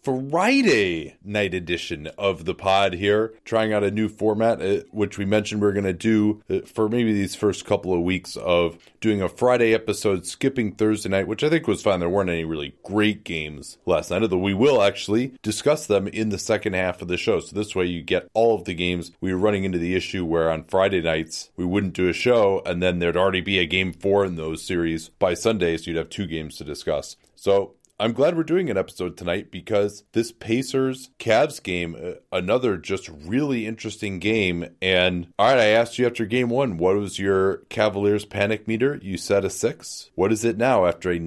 Friday night edition of the pod here, trying out a new format, which we mentioned we're going to do for maybe these first couple of weeks of doing a Friday episode, skipping Thursday night, which I think was fine. There weren't any really great games last night, although we will actually discuss them in the second half of the show. So this way you get all of the games. We were running into the issue where on Friday nights we wouldn't do a show, and then there'd already be a game 4 in those series by Sunday, so you'd have 2 games to discuss. So I'm glad we're doing an episode tonight because this Pacers-Cavs game, another just really interesting game. And all right, I asked you after game 1, what was your Cavaliers panic meter? You said a 6. What is it now after a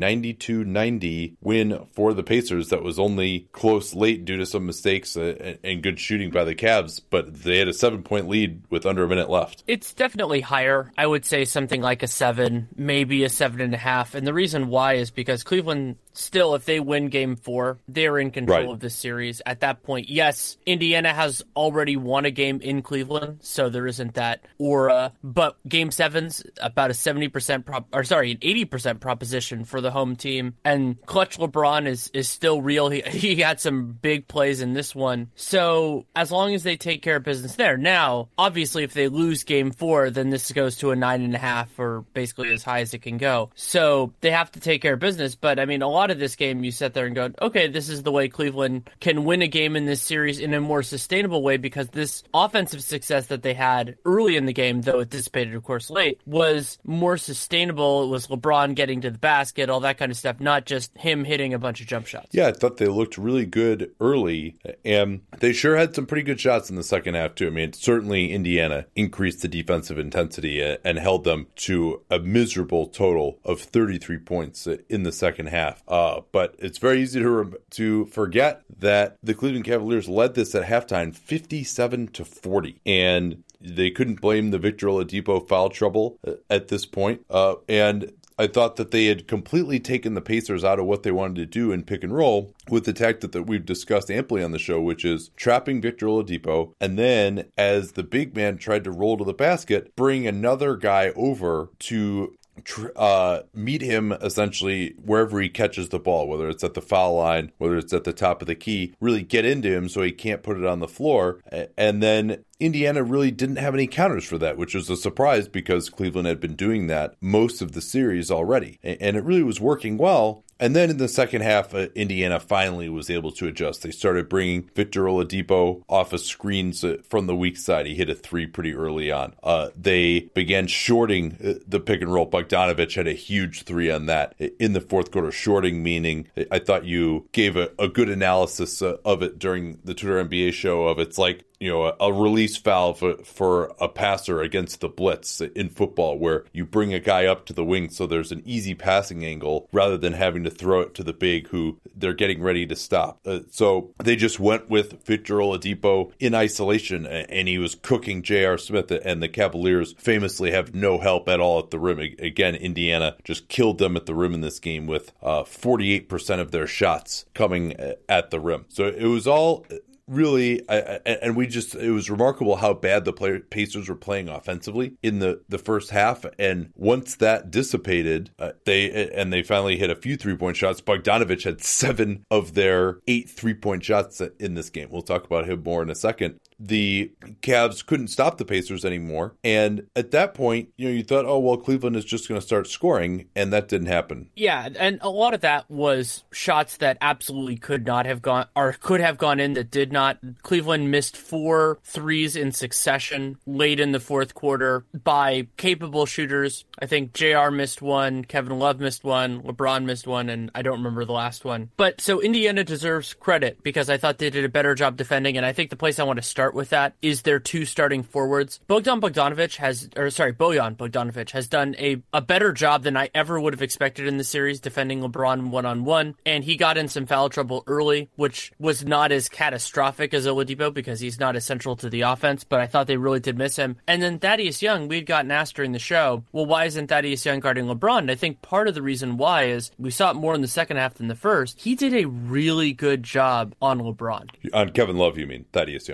92-90 win for the Pacers that was only close late due to some mistakes and good shooting by the Cavs, but they had a 7-point lead with under a minute left? It's definitely higher. I would say something like a 7, maybe a 7.5. And the reason why is because Cleveland still, if they win game 4, they're in control of this series. At that point, yes, Indiana has already won a game in Cleveland, so there isn't that aura. But game 7's about a 70% an 80% proposition for the home team. And clutch LeBron is still real. He had some big plays in this one. So as long as they take care of business there. Now, obviously, if they lose game 4, then this goes to a 9.5 or basically as high as it can go. So they have to take care of business. But I mean, a lot of this game, you sit there and go, okay, this is the way Cleveland can win a game in this series in a more sustainable way, because this offensive success that they had early in the game, though it dissipated, of course, late, was more sustainable. It was LeBron getting to the basket, all that kind of stuff, not just him hitting a bunch of jump shots. Yeah, I thought they looked really good early, and they sure had some pretty good shots in the second half, too. I mean, certainly Indiana increased the defensive intensity and held them to a miserable total of 33 points in the second half. But it's very easy to forget that the Cleveland Cavaliers led this at halftime 57-40. And they couldn't blame the Victor Oladipo foul trouble at this point. And I thought that they had completely taken the Pacers out of what they wanted to do in pick and roll with the tactic that we've discussed amply on the show, which is trapping Victor Oladipo, and then as the big man tried to roll to the basket, bring another guy over to meet him essentially wherever he catches the ball, whether it's at the foul line, whether it's at the top of the key, really get into him so he can't put it on the floor. And then Indiana really didn't have any counters for that, which was a surprise because Cleveland had been doing that most of the series already. And it really was working well. And then in the second half, Indiana finally was able to adjust. They started bringing Victor Oladipo off of screens from the weak side. He hit a 3 pretty early on. They began shorting the pick and roll. Bogdanovich had a huge 3 on that in the fourth quarter. Shorting meaning, I thought you gave a good analysis of it during the Twitter NBA show of it's like, you know, a release valve for a passer against the blitz in football, where you bring a guy up to the wing so there's an easy passing angle rather than having to throw it to the big who they're getting ready to stop. So they just went with Victor Oladipo in isolation, and he was cooking J.R. Smith, and the Cavaliers famously have no help at all at the rim. Again, Indiana just killed them at the rim in this game with 48% of their shots coming at the rim. So it was all really, it was remarkable how bad the Pacers were playing offensively in the first half. And once that dissipated, they finally hit a few 3-point shots. Bogdanovich had 7 of their 8 3-point shots in this game. We'll talk about him more in a second. The Cavs couldn't stop the Pacers anymore. And at that point, you thought, oh, well, Cleveland is just going to start scoring, and that didn't happen. Yeah, and a lot of that was shots that absolutely could have gone in that did not. Cleveland missed 4 threes in succession late in the fourth quarter by capable shooters. I think JR missed 1, Kevin Love missed 1, LeBron missed 1, and I don't remember the last one. But so Indiana deserves credit because I thought they did a better job defending, and I think the place I want to start with that is their 2 starting forwards. Bojan Bogdanovich has done a better job than I ever would have expected in the series defending LeBron one-on-one, and he got in some foul trouble early, which was not as catastrophic as Oladipo because he's not essential to the offense, but I thought they really did miss him. And then Thaddeus Young, we'd gotten asked during the show, well, why isn't Thaddeus Young guarding LeBron? And I think part of the reason why is we saw it more in the second half than the first. He did a really good job on LeBron. On Kevin Love, you mean? Thaddeus Young. Yeah.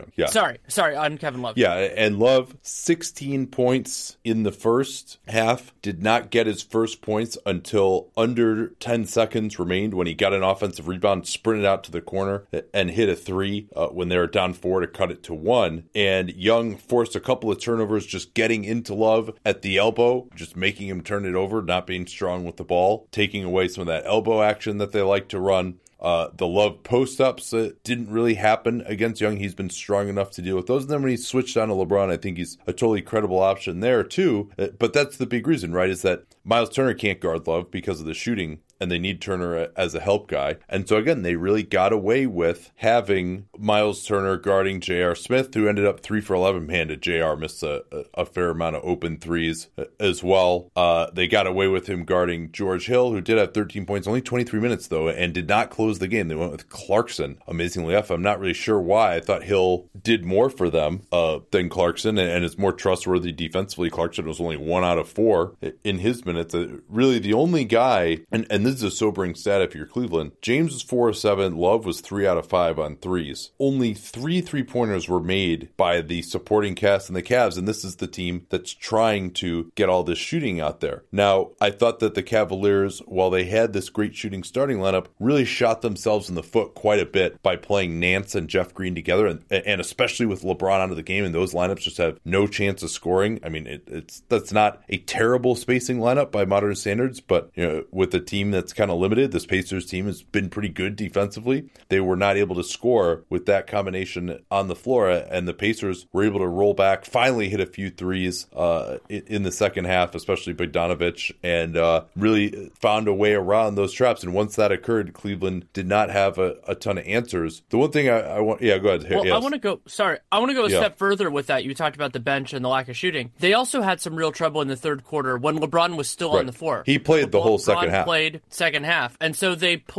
Sorry, on Kevin Love. Yeah, and Love, 16 points in the first half, did not get his first points until under 10 seconds remained when he got an offensive rebound, sprinted out to the corner, and hit a three when they were down 4 to cut it to 1. And Young forced a couple of turnovers just getting into Love at the elbow, just making him turn it over, not being strong with the ball, taking away some of that elbow action that they like to run. The Love post-ups didn't really happen against Young. He's been strong enough to deal with those. And then when he switched on to LeBron, I think he's a totally credible option there too. But that's the big reason, right, is that Miles Turner can't guard Love because of the shooting, and they need Turner as a help guy. And so, again, they really got away with having Miles Turner guarding J.R. Smith, who ended up 3 for 11. Man, did J.R. miss a fair amount of open threes as well. They got away with him guarding George Hill, who did have 13 points, only 23 minutes, though, and did not close the game. They went with Clarkson, amazingly enough. I'm not really sure why. I thought Hill did more for them than Clarkson, and is more trustworthy defensively. Clarkson was only 1 out of 4 in his minutes. Really, the only guy, and this is a sobering stat if you're Cleveland, James was 4 of 7, Love was 3 out of 5 on threes. Only 3 3-pointers were made by the supporting cast in the Cavs, and this is the team that's trying to get all this shooting out there. Now, I thought that the Cavaliers, while they had this great shooting starting lineup, really shot themselves in the foot quite a bit by playing Nance and Jeff Green together, and especially with LeBron out of the game, and those lineups just have no chance of scoring. I mean, that's not a terrible spacing lineup by modern standards, but with a team that's kind of limited, this Pacers team has been pretty good defensively. They were not able to score with that combination on the floor, and the Pacers were able to roll back, finally hit a few threes in the second half, especially Bogdanovich, and really found a way around those traps. And once that occurred, Cleveland did not have a ton of answers. The one thing I want, go ahead. Well, yes. I want to go a step further with that. You talked about the bench and the lack of shooting. They also had some real trouble in the third quarter when LeBron was still on the floor. He played the whole second half. Played second half. And so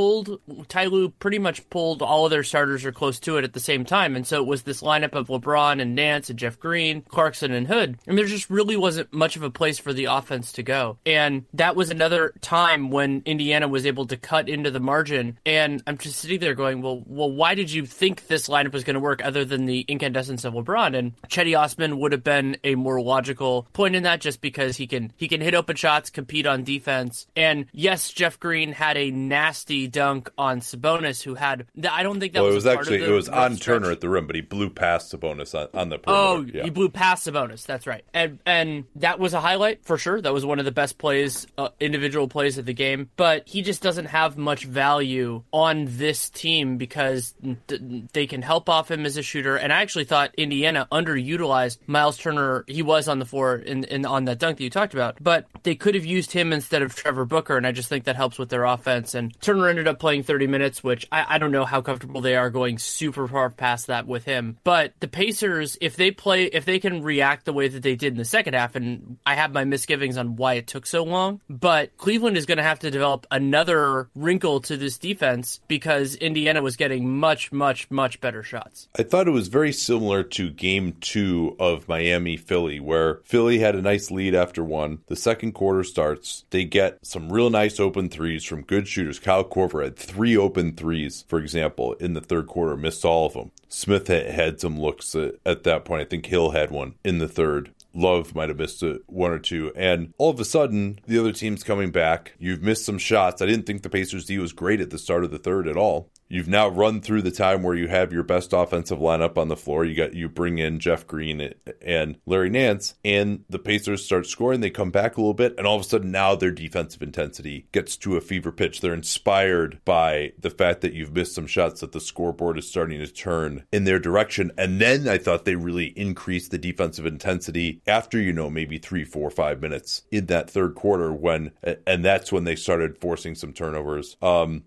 Ty Lue pretty much pulled all of their starters or close to it at the same time. And so it was this lineup of LeBron and Nance and Jeff Green, Clarkson and Hood. And there just really wasn't much of a place for the offense to go. And that was another time when Indiana was able to cut into the margin. And I'm just sitting there going, well, why did you think this lineup was going to work other than the incandescence of LeBron? And Cedi Osman would have been a more logical point in that, just because he can hit open shots, compete on defense. And yes, Jeff Green had a nasty dunk on Sabonis, who had, I don't think that was part of the, it was on Turner at the rim, but he blew past Sabonis on the perimeter. He blew past Sabonis. That's right. And that was a highlight for sure. That was one of the best plays, individual plays of the game. But he just doesn't have much value on this team because they can help off him as a shooter. And I actually thought Indiana underutilized Miles Turner. He was on the floor on that dunk that you talked about, but they could have used him instead of Trevor Booker, and I just think that helps with their offense. And Turner ended up playing 30 minutes, which I don't know how comfortable they are going super far past that with him. But the Pacers, if they can react the way that they did in the second half, and I have my misgivings on why it took so long, but Cleveland is going to have to develop another wrinkle to this defense because Indiana was getting much, much, much better shots. I thought it was very similar to Game 2 of Miami-Philly, where Philly had a nice lead after one. The second quarter starts. They get some real nice open threes from good shooters. Kyle Korver had 3 open threes, for example, in the third quarter, missed all of them. Smith had some looks at that point. I think Hill had one in the third. Love might have missed one or two. And all of a sudden, the other team's coming back. You've missed some shots. I didn't think the Pacers D was great at the start of the third at all. You've now run through the time where you have your best offensive lineup on the floor. You bring in Jeff Green and Larry Nance, and the Pacers start scoring. They come back a little bit, and all of a sudden now their defensive intensity gets to a fever pitch. They're inspired by the fact that you've missed some shots, that the scoreboard is starting to turn in their direction. And then I thought they really increased the defensive intensity after, maybe 3, 4, 5 minutes in that third quarter and that's when they started forcing some turnovers.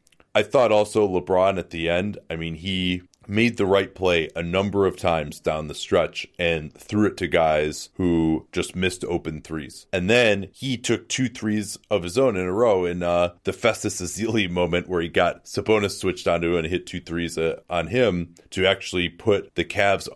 I thought also LeBron at the end, he made the right play a number of times down the stretch and threw it to guys who just missed open threes. And then he took 2 threes of his own in a row in the Festus Ezeli moment where he got Sabonis switched onto and hit 2 threes on him to actually put the Cavs up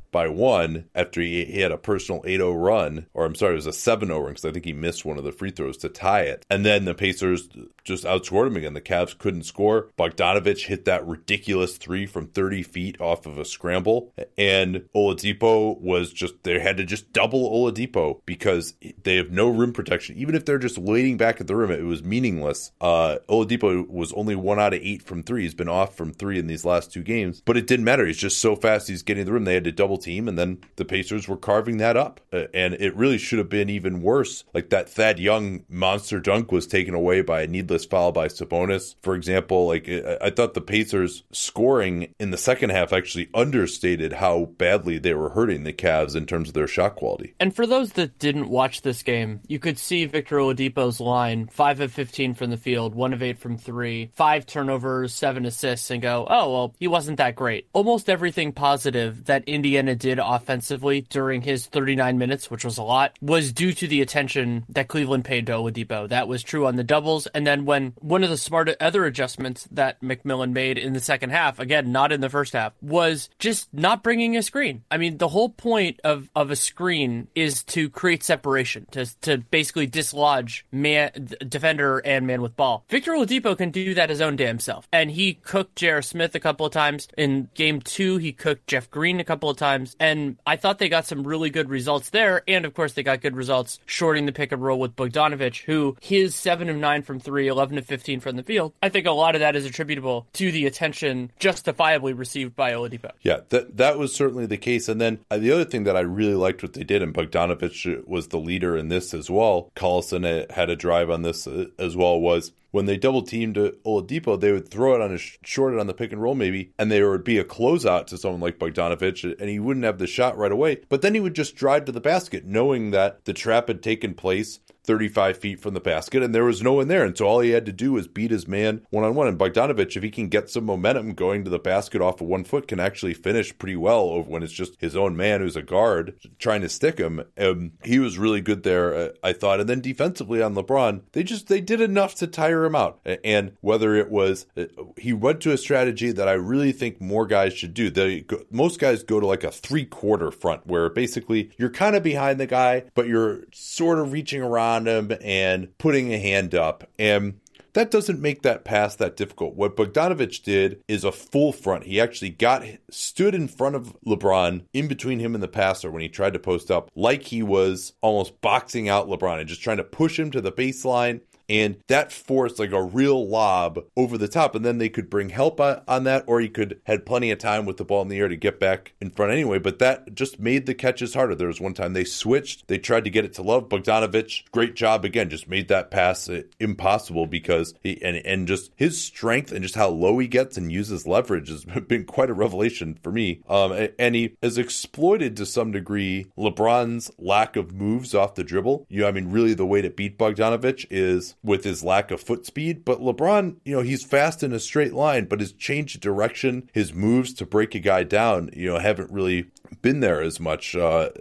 by 1 after he had a personal 8-0 run, or I'm sorry, it was a 7-0 run because I think he missed one of the free throws to tie it. And then the Pacers just outscored him again. The Cavs couldn't score. Bogdanovich hit that ridiculous 3 from 30 feet off of a scramble. And Oladipo was they had to just double Oladipo because they have no rim protection. Even if they're just waiting back at the rim, it was meaningless. Oladipo was only 1 out of 8 from 3. He's been off from 3 in these last 2 games, but it didn't matter. He's just so fast. He's getting the rim. They had to double team, and then the Pacers were carving that up. And it really should have been even worse. Like that Thad Young monster dunk was taken away by a needless foul by Sabonis, for example. Like I thought the Pacers scoring in the second half actually understated how badly they were hurting the Cavs in terms of their shot quality. And for those that didn't watch this game, you could see Victor Oladipo's line, 5 of 15 from the field, 1 of 8 from 3, 5 turnovers, 7 assists, and go, oh, well, he wasn't that great. Almost everything positive that Indiana did offensively during his 39 minutes, which was a lot, was due to the attention that Cleveland paid to Oladipo. That was true on the doubles. And then when one of the smart other adjustments that McMillan made in the second half, again, not in the first half, was just not bringing a screen. I mean, the whole point of a screen is to create separation, to basically dislodge defender and man with ball. Victor Oladipo can do that his own damn self. And he cooked J.R. Smith a couple of times. In game 2, he cooked Jeff Green a couple of times. And I thought they got some really good results there. And of course, they got good results shorting the pick and roll with Bogdanovich, who his 7 of 9 from 3, 11 of 15 from the field. I think a lot of that is attributable to the attention justifiably received by Oladipo. Yeah, that was certainly the case. And then the other thing that I really liked what they did, and Bogdanovich was the leader in this as well, Collison had a drive on this as well, was when they double teamed Oladipo, they would throw it short it on the pick and roll maybe, and there would be a closeout to someone like Bogdanovich, and he wouldn't have the shot right away. But then he would just drive to the basket, knowing that the trap had taken place 35 feet from the basket, and there was no one there. And so all he had to do was beat his man one-on-one. And Bogdanovich, if he can get some momentum going to the basket off of 1 foot, can actually finish pretty well when it's just his own man who's a guard trying to stick him. He was really good there, I thought. And then defensively on LeBron, they did enough to tire him out. And whether it was, he went to a strategy that I really think more guys should do. Most guys go to like a 3/4 front, where basically you're kind of behind the guy, but you're sort of reaching around him and putting a hand up, and that doesn't make that pass that difficult. What Bogdanovich did is a full front. He actually stood in front of LeBron, in between him and the passer when he tried to post up, like he was almost boxing out LeBron and just trying to push him to the baseline. And that forced like a real lob over the top. And then they could bring help on that, or he had plenty of time with the ball in the air to get back in front anyway. But that just made the catches harder. There was one time they switched. They tried to get it to Love. Bogdanovich, great job again, just made that pass impossible because and just his strength and just how low he gets and uses leverage has been quite a revelation for me. And he has exploited to some degree LeBron's lack of moves off the dribble. Really the way to beat Bogdanovich is with his lack of foot speed. But LeBron, he's fast in a straight line, but his change of direction, his moves to break a guy down, haven't really been there as much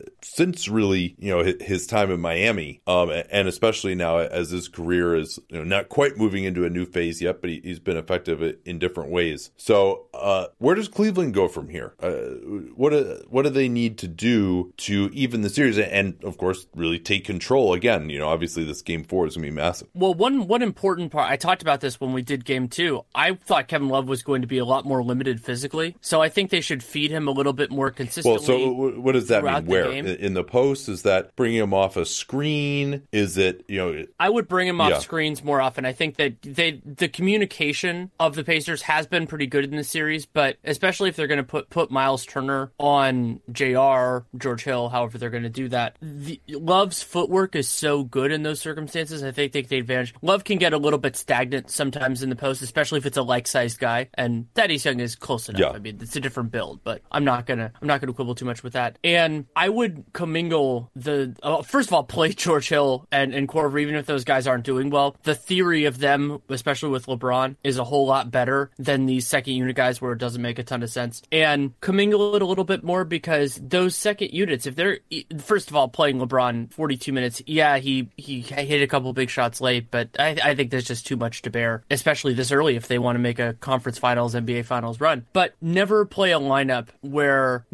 since really, his time in Miami. And especially now as his career is not quite moving into a new phase yet, but he's been effective in different ways. So where does Cleveland go from here? What do they need to do to even the series and, of course, really take control again? Obviously this game 4 is going to be massive. Well, one important part, I talked about this when we did game 2. I thought Kevin Love was going to be a lot more limited physically. So I think they should feed him a little bit more consistently. Well, so what does that mean? Where? In the post? Is that bringing him off a screen? Is it, I would bring him off screens more often. I think that the communication of the Pacers has been pretty good in the series, but especially if they're going to put Miles Turner on JR, George Hill, however they're going to do that. Love's footwork is so good in those circumstances. I think they take advantage. Love can get a little bit stagnant sometimes in the post, especially if it's a like-sized guy, and Thaddeus Young is close enough. Yeah. It's a different build, but I'm not gonna quibble too much with that. And I would commingle first of all, play George Hill and Korver, even if those guys aren't doing well. The theory of them, especially with LeBron, is a whole lot better than these second unit guys where it doesn't make a ton of sense. And commingle it a little bit more because those second units, if they're first of all playing LeBron 42 minutes, he hit a couple big shots late. But I think there's just too much to bear, especially this early if they want to make a conference finals, NBA finals run. But never play a lineup where there are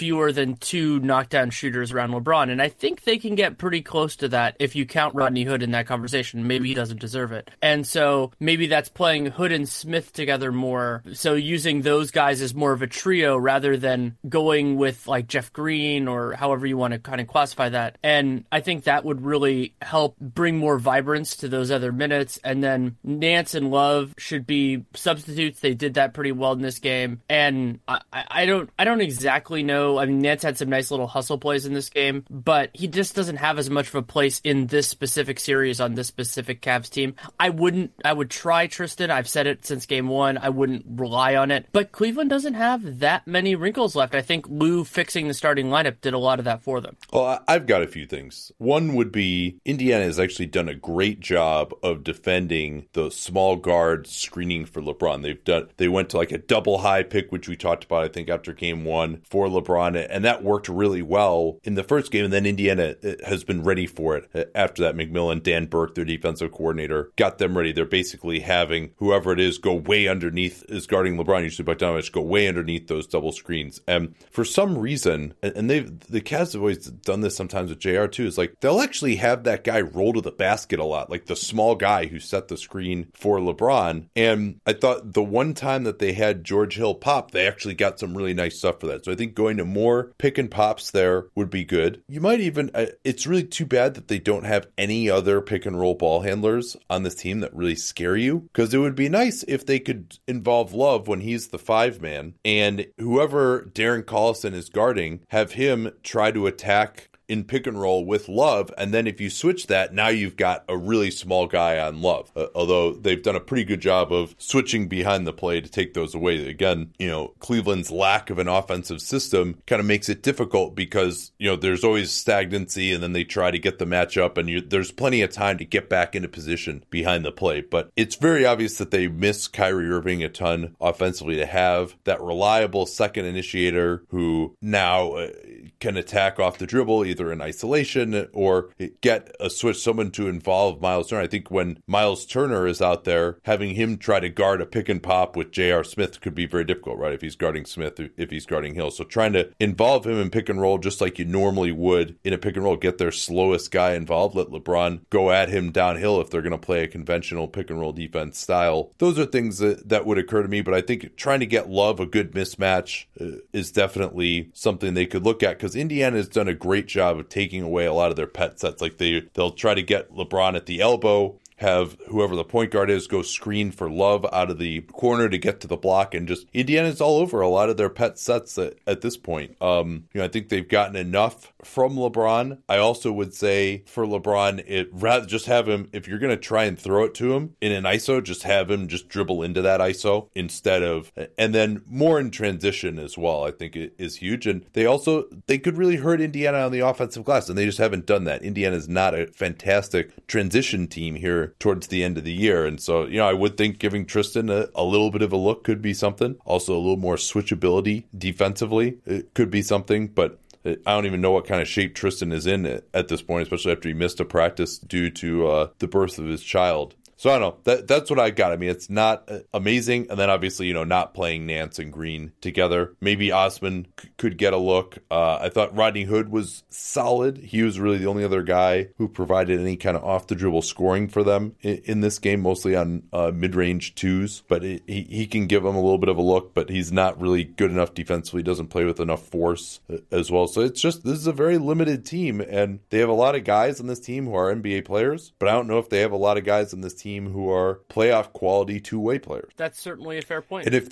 fewer than 2 knockdown shooters around LeBron. And I think they can get pretty close to that if you count Rodney Hood in that conversation. Maybe he doesn't deserve it. And so maybe that's playing Hood and Smith together more. So using those guys as more of a trio rather than going with like Jeff Green or however you want to kind of classify that. And I think that would really help bring more vibrance to those other minutes. And then Nance and Love should be substitutes. They did that pretty well in this game. And I don't exactly know. I mean, Nance had some nice little hustle plays in this game, but he just doesn't have as much of a place in this specific series on this specific Cavs team. I would try Tristan. I've said it since game one. I wouldn't rely on it. But Cleveland doesn't have that many wrinkles left. I think Lou fixing the starting lineup did a lot of that for them. Well, I've got a few things. One would be Indiana has actually done a great job of defending the small guard screening for LeBron. They went to like a double high pick, which we talked about, I think, after game one for LeBron, and that worked really well in the first game. And then Indiana has been ready for it after that. McMillan, Dan Burke, their defensive coordinator, got them ready. They're basically having whoever it is go way underneath, is guarding LeBron, usually Bogdanovich, go way underneath those double screens. And for some reason, and the Cavs have always done this sometimes with JR too, is like they'll actually have that guy roll to the basket a lot, like the small guy who set the screen for LeBron. And I thought the one time that they had George Hill pop, they actually got some really nice stuff for that. So I think going to more pick and pops there would be good. You might even, it's really too bad that they don't have any other pick and roll ball handlers on this team that really scare you, because it would be nice if they could involve Love when he's the 5-man, and whoever Darren Collison is guarding, have him try to attack in pick and roll with Love, and then if you switch that, now you've got a really small guy on Love. Although they've done a pretty good job of switching behind the play to take those away. Again, Cleveland's lack of an offensive system kind of makes it difficult because, there's always stagnancy, and then they try to get the matchup, and there's plenty of time to get back into position behind the play. But it's very obvious that they miss Kyrie Irving a ton offensively, to have that reliable second initiator who now can attack off the dribble, either in isolation or get a switch, someone to involve Miles Turner. I think when Miles Turner is out there, having him try to guard a pick and pop with J.R. Smith could be very difficult, right? If he's guarding Smith, if he's guarding Hill. So trying to involve him in pick and roll just like you normally would in a pick and roll, get their slowest guy involved, let LeBron go at him downhill if they're going to play a conventional pick and roll defense style. Those are things that would occur to me, but I think trying to get Love a good mismatch is definitely something they could look at, because Indiana has done a great job of taking away a lot of their pet sets. Like they'll try to get LeBron at the elbow, have whoever the point guard is go screen for Love out of the corner to get to the block, and just Indiana's all over a lot of their pet sets at this point. I think they've gotten enough from LeBron. I also would say for LeBron, rather just have him, if you're going to try and throw it to him in an ISO, just have him just dribble into that ISO instead of, and then more in transition as well, I think it is huge. And they could really hurt Indiana on the offensive glass, and they just haven't done that. Indiana's not a fantastic transition team here towards the end of the year. And so, I would think giving Tristan a little bit of a look could be something. Also, a little more switchability defensively, it could be something. But I don't even know what kind of shape Tristan is in at this point, especially after he missed a practice due to the birth of his child. So I don't know. That's what I got. I mean, it's not amazing. And then obviously, not playing Nance and Green together. Maybe Osman could get a look. I thought Rodney Hood was solid. He was really the only other guy who provided any kind of off the dribble scoring for them in this game, mostly on mid-range twos. But he can give them a little bit of a look, but he's not really good enough defensively. He doesn't play with enough force as well. So it's just, this is a very limited team, and they have a lot of guys on this team who are NBA players, but I don't know if they have a lot of guys on this team who are playoff quality two-way players. That's certainly a fair point. And if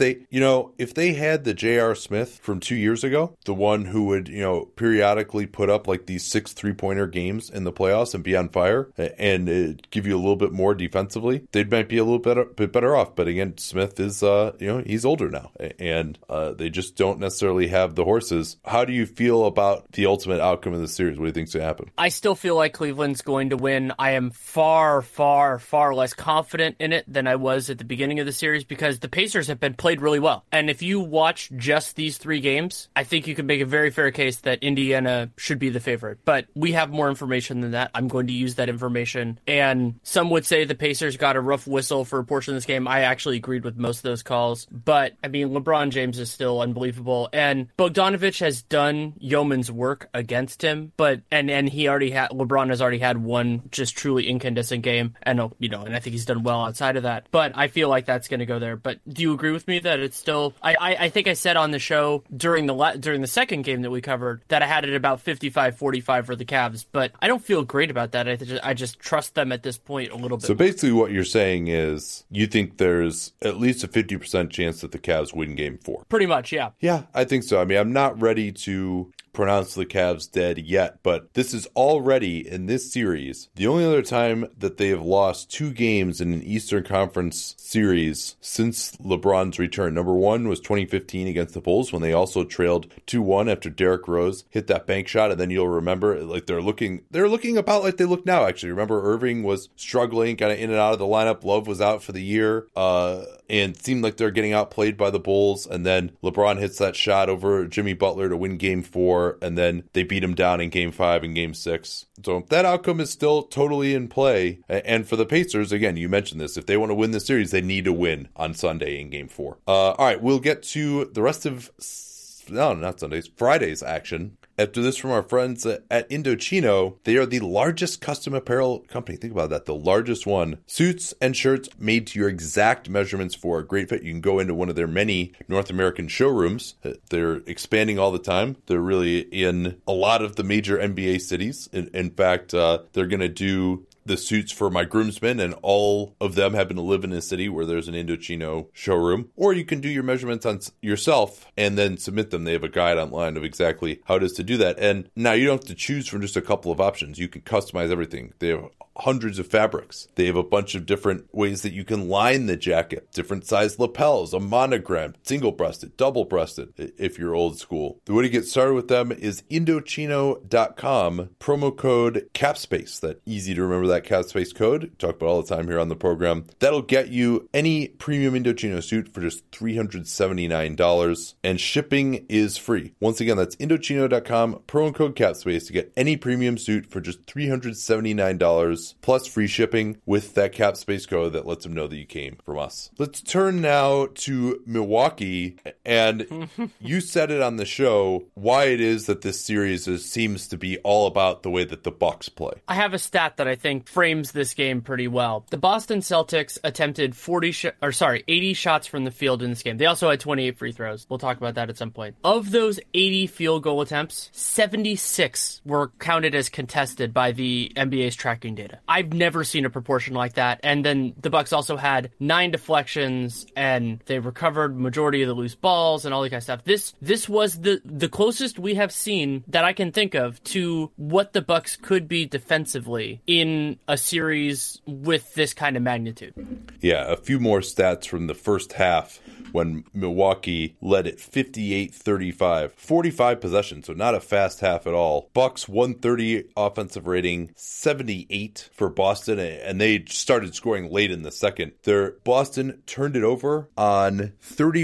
they had the J.R. Smith from 2 years ago, the one who would, periodically put up like these 6 3-pointer games in the playoffs and be on fire and give you a little bit more defensively, they might be a little bit better off. But again, Smith is, he's older now, and they just don't necessarily have the horses. How do you feel about the ultimate outcome of the series? What do you think's going to happen? I still feel like Cleveland's going to win. I am far, far, far less as confident in it than I was at the beginning of the series because the Pacers have been played really well. And if you watch just these 3 games, I think you can make a very fair case that Indiana should be the favorite. But we have more information than that. I'm going to use that information. And some would say the Pacers got a rough whistle for a portion of this game. I actually agreed with most of those calls. But, I mean, LeBron James is still unbelievable. And Bogdanovic has done yeoman's work against him. But, and he already had, LeBron has already had one just truly incandescent game. And, you know, and I think he's done well outside of that. But I feel like that's going to go there. But do you agree with me that it's still, I think I said on the show during the second game that we covered that I had it about 55-45 for the Cavs, but I don't feel great about that. I just trust them at this point a little bit. So basically what you're saying is you think there's at least a 50% chance that the Cavs win game 4. Pretty much, yeah. Yeah, I think so. I mean, I'm not ready to pronounce the Cavs dead yet, but this is already, in this series, the only other time that they have lost 2 games in an Eastern Conference series since LeBron's return. Number 1 was 2015 against the Bulls when they also trailed 2-1 after Derrick Rose hit that bank shot, and then you'll remember, like, they're looking about like they look now, actually. Remember, Irving was struggling, kind of in and out of the lineup. Love was out for the year, and seemed like they're getting outplayed by the Bulls, and then LeBron hits that shot over Jimmy Butler to win game 4, and then they beat him down in game 5 and game 6. So that outcome is still totally in play. And for the Pacers, again, you mentioned this, if they want to win the series, they need to win on Sunday in game 4. All right, we'll get to the rest of, no, not Sundays, Friday's action. After this, from our friends at Indochino, they are the largest custom apparel company. Think about that, the largest one. Suits and shirts made to your exact measurements for a great fit. You can go into one of their many North American showrooms. They're expanding all the time. They're really in a lot of the major NBA cities. In fact, they're going to do the suits for my groomsmen, and all of them happen to live in a city where there's an Indochino showroom. Or you can do your measurements on yourself and then submit them. They have a guide online of exactly how it is to do that. And now you don't have to choose from just a couple of options. You can customize everything. They have hundreds of fabrics. They have a bunch of different ways that you can line the jacket, different size lapels, a monogram, single-breasted, double-breasted, if you're old school. The way to get started with them is Indochino.com, promo code CAPSPACE. That easy to remember, that CAPSPACE code. Talk about all the time here on the program. That'll get you any premium Indochino suit for just $379, and shipping is free. Once again, that's Indochino.com, promo code CAPSPACE to get any premium suit for just $379. Plus free shipping with that CAPSPACE code that lets them know that you came from us. Let's turn now to Milwaukee, and you said it on the show why it is that this series seems to be all about the way that the Bucks play. I have a stat that I think frames this game pretty well. The Boston Celtics attempted 80 shots from the field in this game. They also had 28 free throws. We'll talk about that at some point. Of those 80 field goal attempts, 76 were counted as contested by the NBA's tracking data. I've never seen a proportion like that. And then the Bucks also had 9 deflections, and they recovered majority of the loose balls and all that kind of stuff. This was the closest we have seen that I can think of to what the Bucks could be defensively in a series with this kind of magnitude. Yeah, a few more stats from the first half when Milwaukee led at 58-35. 45 possessions, so not a fast half at all. Bucks 130 offensive rating, 78 for Boston, and they started scoring late in the second. Boston turned it over on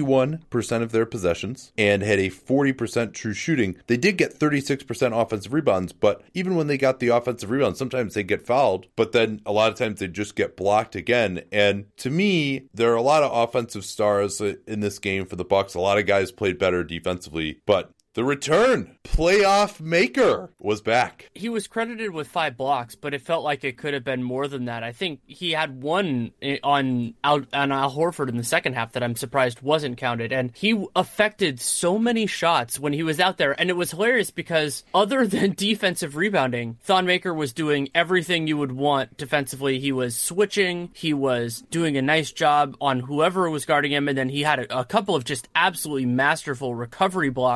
31% of their possessions and had a 40% true shooting. They did get 36% offensive rebounds, but even when they got the offensive rebounds, sometimes they get fouled, but then a lot of times they just get blocked again. And to me, there are a lot of offensive stars in this game for the Bucks. A lot of guys played better defensively, but the return playoff maker was back. He was credited with 5 blocks, but it felt like it could have been more than that. I think he had one on Al Horford in the second half that I'm surprised wasn't counted. And he affected so many shots when he was out there. And it was hilarious because other than defensive rebounding, Thon Maker was doing everything you would want defensively. He was switching. He was doing a nice job on whoever was guarding him. And then he had a couple of just absolutely masterful recovery blocks, one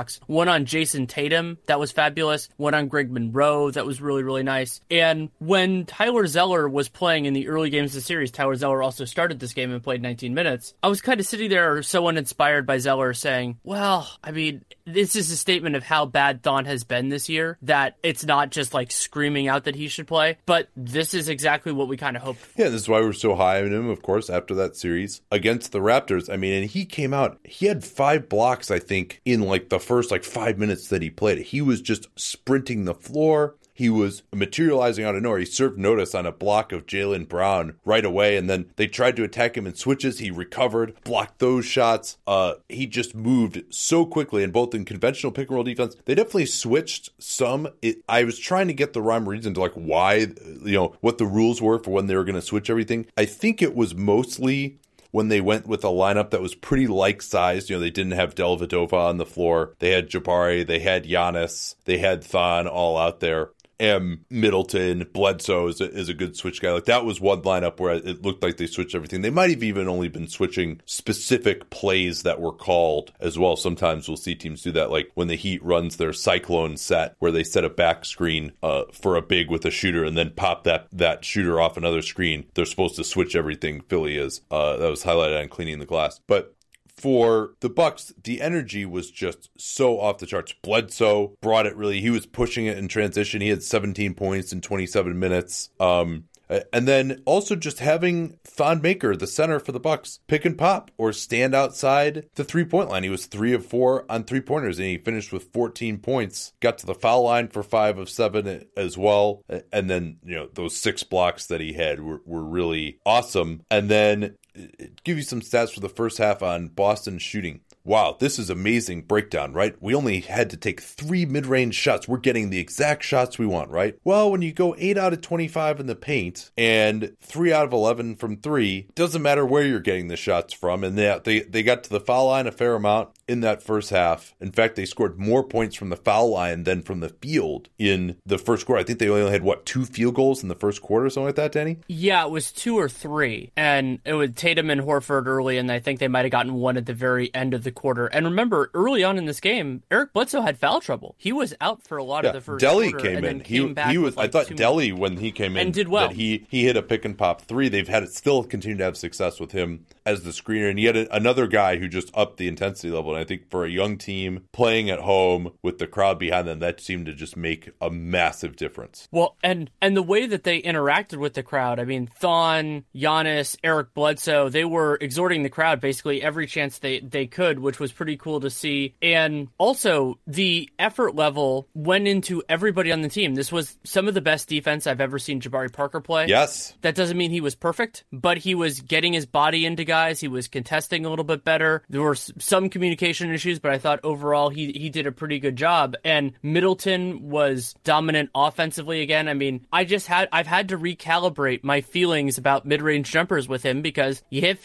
on Jason Tatum, that was fabulous. One on Greg Monroe, that was really, really nice. And when Tyler Zeller was playing in the early games of the series, Tyler Zeller also started this game and played 19 minutes. I was kind of sitting there so uninspired by Zeller saying, well, I mean, this is a statement of how bad Thon has been this year, that it's not just like screaming out that he should play, but this is exactly what we kind of hoped for. Yeah, this is why we're so high on him, of course, after that series against the Raptors. I mean, and he came out, he had 5 blocks, I think, in like the first 5 minutes that he played. He was just sprinting the floor. He was materializing out of nowhere. He served notice on a block of Jaylen Brown right away, and then they tried to attack him in switches. He recovered, blocked those shots. He just moved so quickly, and both in conventional pick and roll defense, they definitely switched some. I was trying to get the rhyme or reason to why, what the rules were for when they were going to switch everything. I think it was mostly when they went with a lineup that was pretty like-sized. They didn't have Dellavedova on the floor. They had Jabari, they had Giannis, they had Thon all out there. Middleton, Bledsoe is a good switch guy. That was one lineup where it looked like they switched everything. They might have even only been switching specific plays that were called as well. Sometimes we'll see teams do that, like when the Heat runs their Cyclone set, where they set a back screen for a big with a shooter and then pop that shooter off another screen. They're supposed to switch everything. Philly is. That was highlighted on Cleaning the Glass. But for the Bucks, the energy was just so off the charts. Bledsoe brought it really. He was pushing it in transition. He had 17 points in 27 minutes. And then also just having Thon Maker, the center for the Bucks, pick and pop or stand outside the 3-point line. He was 3 of 4 on 3-pointers, and he finished with 14 points. Got to the foul line for 5 of 7 as well. And then, those 6 blocks that he had were really awesome. And then give you some stats for the first half on Boston shooting. Wow, this is amazing breakdown, right? We only had to take 3 mid-range shots. We're getting the exact shots we want, right? Well, when you go 8 out of 25 in the paint and 3 out of 11 from 3, doesn't matter where you're getting the shots from. And they got to the foul line a fair amount in that first half. In fact, they scored more points from the foul line than from the field in the first quarter. I think they only had, 2 field goals in the first quarter, something like that, Danny? Yeah, it was 2 or 3. And it was Tatum and Horford early, and I think they might have gotten one at the very end of the quarter. And remember, early on in this game, Eric Bledsoe had foul trouble. He was out for a lot of the first Delhi quarter. Came in. He was. I thought Delhi, when he came in, and did well. That he hit a pick and pop 3. They've had it still continue to have success with him as the screener. And yet another guy who just upped the intensity level. And I think for a young team playing at home with the crowd behind them, that seemed to just make a massive difference. Well, and the way that they interacted with the crowd, I mean, Thon, Giannis, Eric Bledsoe, they were exhorting the crowd basically every chance they could, which was pretty cool to see. And also, the effort level went into everybody on the team. This was some of the best defense I've ever seen Jabari Parker play. Yes. That doesn't mean he was perfect, but he was getting his body into guys. He was contesting a little bit better. There were some communication issues, but I thought overall he did a pretty good job. And Middleton was dominant offensively again. I mean, I've had to recalibrate my feelings about mid-range jumpers with him, because you hit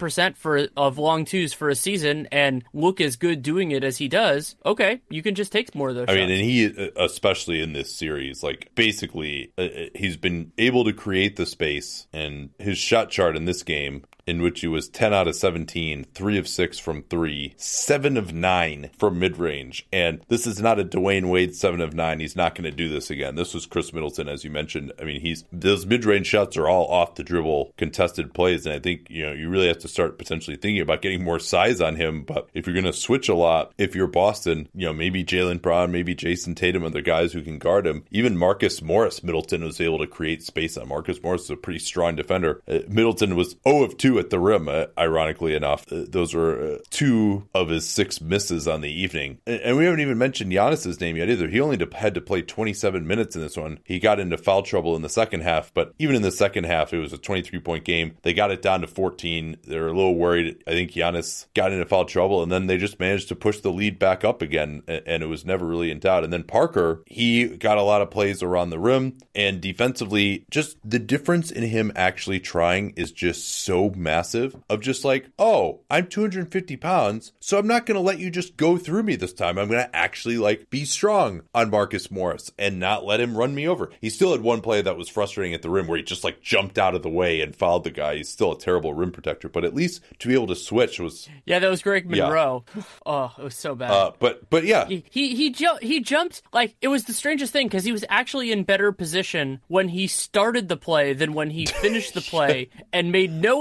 51% of long twos for a season and look as good doing it as he does. Okay, you can just take more of those shots. And he, especially in this series, basically he's been able to create the space, and his shot chart in this game, in which he was 10 out of 17, 3 of 6 from 3, 7 of 9 from mid-range. And this is not a Dwayne Wade 7 of 9. He's not going to do this again. This was Chris Middleton, as you mentioned. I mean, those mid-range shots are all off the dribble contested plays. And I think, you really have to start potentially thinking about getting more size on him. But if you're going to switch a lot, if you're Boston, maybe Jaylen Brown, maybe Jason Tatum, other guys who can guard him. Even Marcus Morris, Middleton was able to create space on. Marcus Morris is a pretty strong defender. Middleton was 0 of 2 at the rim, ironically enough. Those were 2 of his 6 misses on the evening. And we haven't even mentioned Giannis's name yet either. He only had to play 27 minutes in this one. He got into foul trouble in the second half, but even in the second half, it was a 23-point game. They got it down to 14. They were a little worried. I think Giannis got into foul trouble, and then they just managed to push the lead back up again, and it was never really in doubt. And then Parker, he got a lot of plays around the rim, and defensively, just the difference in him actually trying is just so massive. massive of just like, oh, I'm 250 pounds, so I'm not going to let you just go through me this time. I'm going to actually like be strong on Marcus Morris and not let him run me over. He still had one play that was frustrating at the rim where he just like jumped out of the way and fouled the guy. He's still a terrible rim protector, but at least to be able to switch was... Yeah, that was Greg Monroe. Yeah. Oh, it was so bad. But yeah. He jumped, like, it was the strangest thing because he was actually in better position when he started the play than when he finished the play and made no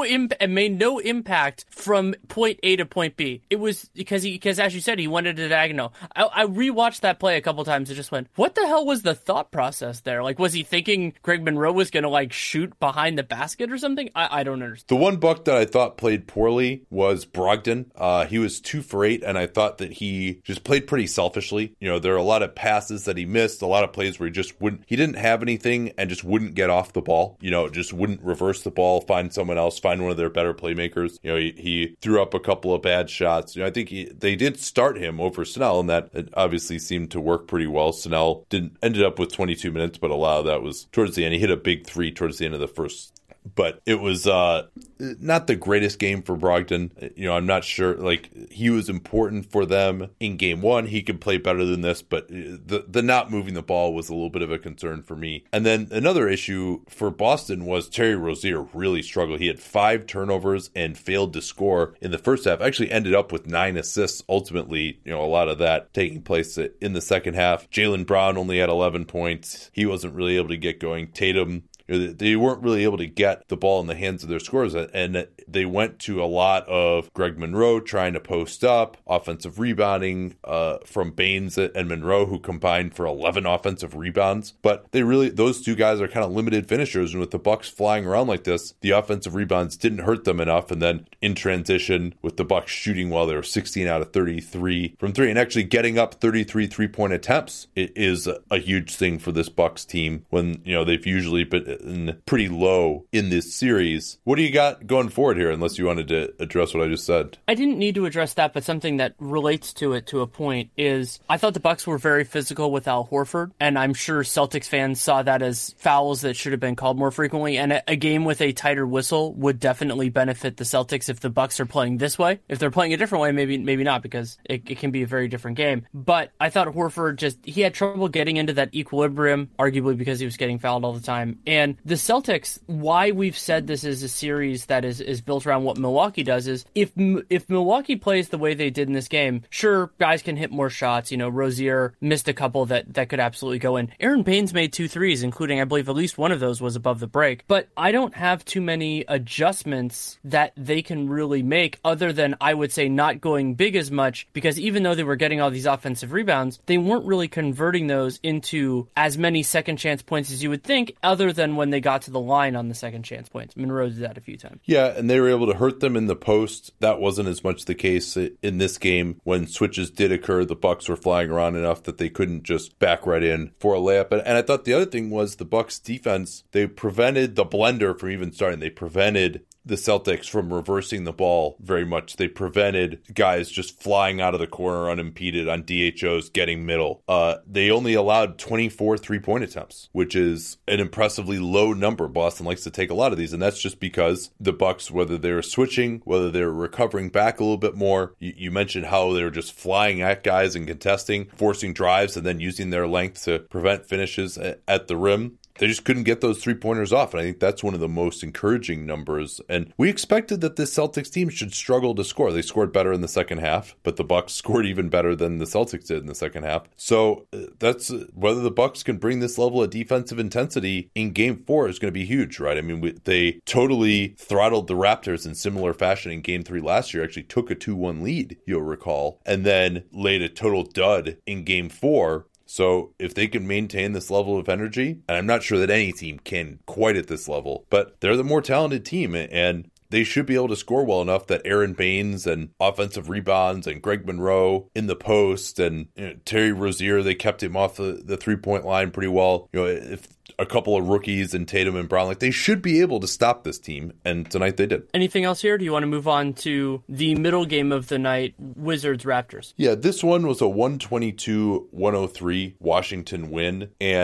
impact from point A to point B. It was because as you said, he wanted a diagonal. I rewatched that play a couple times and just went, what the hell was the thought process there? Like, was he thinking Greg Monroe was going to like shoot behind the basket or something? I don't understand. The one Buck that I thought played poorly was Brogdon. He was 2 for 8, and I thought that he just played pretty selfishly. You know, there are a lot of passes that he missed, a lot of plays where he didn't have anything and just wouldn't get off the ball. You know, just wouldn't reverse the ball, find someone else, find one of their better playmakers. You know, he threw up a couple of bad shots. You know, I think they did start him over Snell, and that obviously seemed to work pretty well. Snell ended up with 22 minutes, but a lot of that was towards the end. He hit a big 3 towards the end of the first. But it was not the greatest game for Brogdon. You know, I'm not sure. Like, he was important for them in game 1. He could play better than this, but the not moving the ball was a little bit of a concern for me. And then another issue for Boston was Terry Rozier really struggled. He had 5 turnovers and failed to score in the first half. Actually ended up with 9 assists ultimately, you know, a lot of that taking place in the second half. Jaylen Brown only had 11 points. He wasn't really able to get going. Tatum, they weren't really able to get the ball in the hands of their scorers, and they went to a lot of Greg Monroe trying to post up, offensive rebounding from Baines and Monroe, who combined for 11 offensive rebounds. But those two guys are kind of limited finishers, and with the Bucks flying around like this, the offensive rebounds didn't hurt them enough. And then in transition, with the Bucks shooting well, they were 16 out of 33 from 3, and actually getting up 33 3-point attempts, it is a huge thing for this Bucks team when, you know, they've usually been pretty low in this series. What do you got going forward here, unless you wanted to address what I just said? I didn't need to address that, but something that relates to it to a point is I thought the Bucks were very physical with Al Horford, and I'm sure Celtics fans saw that as fouls that should have been called more frequently, and a game with a tighter whistle would definitely benefit the Celtics if the Bucks are playing this way. If they're playing a different way, maybe not, because it can be a very different game. But I thought Horford he had trouble getting into that equilibrium, arguably because he was getting fouled all the time. And the Celtics, why we've said this is a series that is built around what Milwaukee does is if Milwaukee plays the way they did in this game, sure, guys can hit more shots. You know, Rozier missed a couple that could absolutely go in. Aaron Baines made 2 threes, including, I believe, at least one of those was above the break. But I don't have too many adjustments that they can really make other than, I would say, not going big as much, because even though they were getting all these offensive rebounds, they weren't really converting those into as many second chance points as you would think, other than when they got to the line on the second chance points. Monroe did that a few times. Yeah, and they were able to hurt them in the post. That wasn't as much the case in this game. When switches did occur, the Bucks were flying around enough that they couldn't just back right in for a layup. And I thought the other thing was the Bucks defense, they prevented the blender from even starting. They prevented the Celtics from reversing the ball very much. They prevented guys just flying out of the corner unimpeded on DHOs getting middle. They only allowed 24 3-point attempts, which is an impressively low number. Boston likes to take a lot of these, and that's just because the Bucks, whether they're switching, whether they're recovering back a little bit more, you mentioned how they were just flying at guys and contesting, forcing drives, and then using their length to prevent finishes at the rim. They just couldn't get those 3-pointers off, and I think that's one of the most encouraging numbers. And we expected that this Celtics team should struggle to score. They scored better in the second half, but the Bucks scored even better than the Celtics did in the second half. So that's whether the Bucks can bring this level of defensive intensity in Game 4 is going to be huge, right? I mean, they totally throttled the Raptors in similar fashion in Game 3 last year. Actually took a 2-1 lead, you'll recall, and then laid a total dud in Game 4. So if they can maintain this level of energy, and I'm not sure that any team can quite at this level, but they're the more talented team, and they should be able to score well enough that Aaron Baines and offensive rebounds and Greg Monroe in the post and Terry Rozier, they kept him off the 3-point line pretty well. You know, if a couple of rookies and Tatum and Brown, like, they should be able to stop this team, and tonight they did. Anything else here? Do you want to move on to the middle game of the night, Wizards-Raptors? Yeah, this one was a 122-103 Washington win, and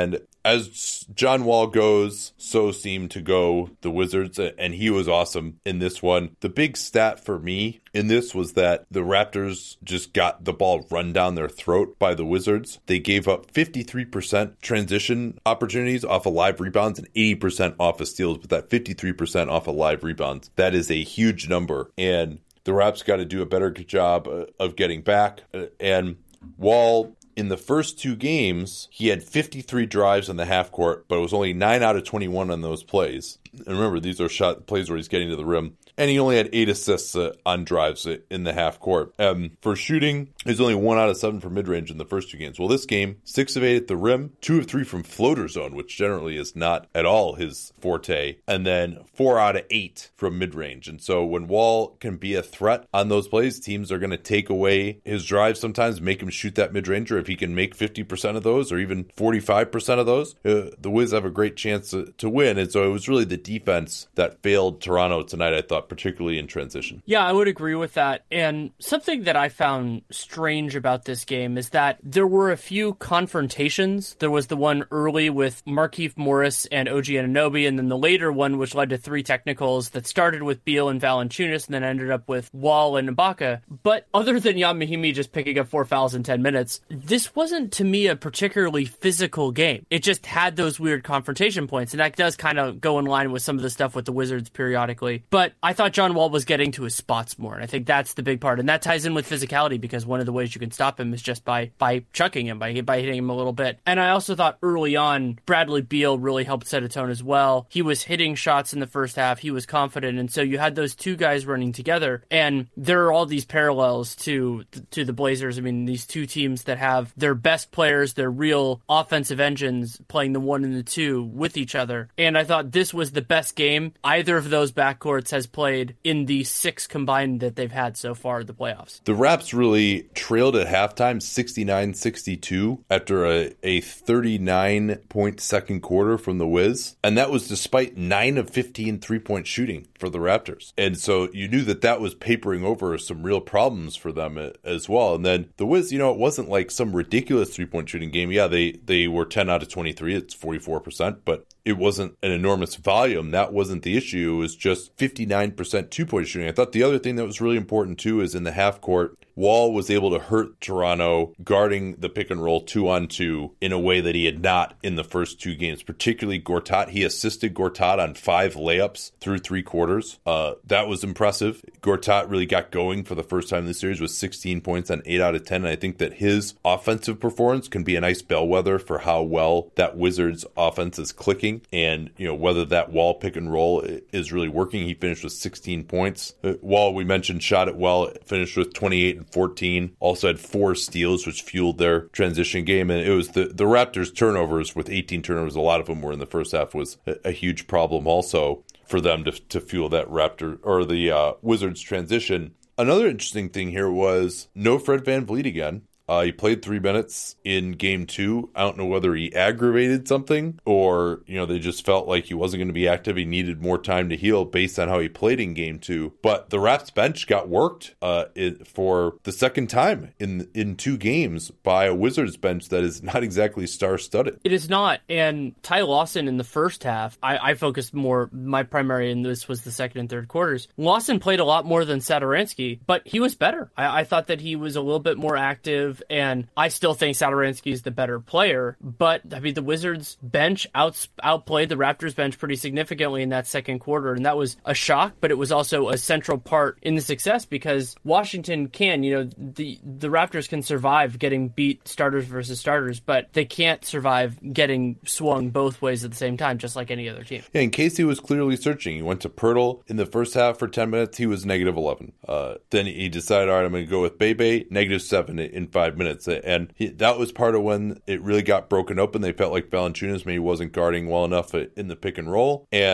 as John Wall goes, so seemed to go the Wizards, and he was awesome in this one. The big stat for me in this was that the Raptors just got the ball run down their throat by the Wizards. They gave up 53% transition opportunities off of live rebounds and 80% off of steals, but that 53% off of live rebounds, that is a huge number. And the Raps got to do a better job of getting back. And Wall, in the first 2 games, he had 53 drives in the half court, but it was only 9 out of 21 on those plays. And remember, these are plays where he's getting to the rim. And he only had 8 assists on drives in the half court. For shooting, he's only 1 out of 7 from mid-range in the first 2 games. Well, this game, 6 of 8 at the rim, 2 of 3 from floater zone, which generally is not at all his forte. And then 4 out of 8 from mid-range. And so when Wall can be a threat on those plays, teams are going to take away his drives sometimes, make him shoot that mid-ranger. If he can make 50% of those or even 45% of those, the Wiz have a great chance to win. And so it was really the defense that failed Toronto tonight, I thought, particularly in transition. Yeah, I would agree with that. And something that I found strange about this game is that there were a few confrontations. There was the one early with Markieff Morris and OG Anunoby, and then the later one which led to 3 technicals that started with Beal and Valanciunas and then ended up with Wall and Ibaka. But other than Ian Mahinmi just picking up 4 fouls in 10 minutes, this wasn't, to me, a particularly physical game. It just had those weird confrontation points, and that does kind of go in line with some of the stuff with the Wizards periodically. But I thought John Wall was getting to his spots more, and I think that's the big part. And that ties in with physicality, because one of the ways you can stop him is just by chucking him, by hitting him a little bit. And I also thought early on, Bradley Beal really helped set a tone as well. He was hitting shots in the first half. He was confident. And so you had those 2 guys running together. And there are all these parallels to the Blazers. I mean, these 2 teams that have their best players, their real offensive engines, playing the 1 and the 2 with each other. And I thought this was the best game either of those backcourts has played in the 6 combined that they've had so far in the playoffs. The Raps really trailed at halftime 69-62 after a 39-point second quarter from the Wiz. And that was despite 9 of 15 3-point shooting for the Raptors. And so you knew that was papering over some real problems for them as well. And then the Wiz, it wasn't like some ridiculous 3-point shooting game. Yeah, they were 10 out of 23. It's 44%, but it wasn't an enormous volume. That wasn't the issue. It was just 59% 2-point shooting. I thought the other thing that was really important too is in the half court, Wall was able to hurt Toronto guarding the pick and roll 2-on-2 in a way that he had not in the first 2 games, particularly Gortat. He assisted Gortat on 5 layups through 3 quarters. That was impressive. Gortat really got going for the first time in the series with 16 points on 8 out of 10. And I think that his offensive performance can be a nice bellwether for how well that Wizards offense is clicking and, whether that Wall pick and roll is really working. He finished with 16 points. Wall, we mentioned, shot it well, finished with 28 and 14, also had 4 steals, which fueled their transition game. And it was the Raptors' turnovers with 18 turnovers, a lot of them were in the first half, was a huge problem also for them to fuel that Raptor or the Wizards transition. Another interesting thing here was no Fred VanVleet again. He played 3 minutes in game 2. I don't know whether he aggravated something or, they just felt like he wasn't going to be active. He needed more time to heal based on how he played in game 2. But the Raps bench got worked for the second time in 2 games by a Wizards bench that is not exactly star-studded. It is not. And Ty Lawson in the first half, I focused more, my primary in this was the second and third quarters. Lawson played a lot more than Satoransky, but he was better. I thought that he was a little bit more active. And I still think Satoransky is the better player, but I mean, the Wizards bench outplayed the Raptors bench pretty significantly in that second quarter, and that was a shock, but it was also a central part in the success because Washington can, the Raptors can survive getting beat starters versus starters, but they can't survive getting swung both ways at the same time, just like any other team. Yeah, and Casey was clearly searching. He went to Pirtle in the first half for 10 minutes. He was negative 11. Then he decided, all right, I'm going to go with Bebe, negative 7 in 5 minutes. And that was part of when it really got broken open. They felt like Valanciunas maybe wasn't guarding well enough in the pick and roll. And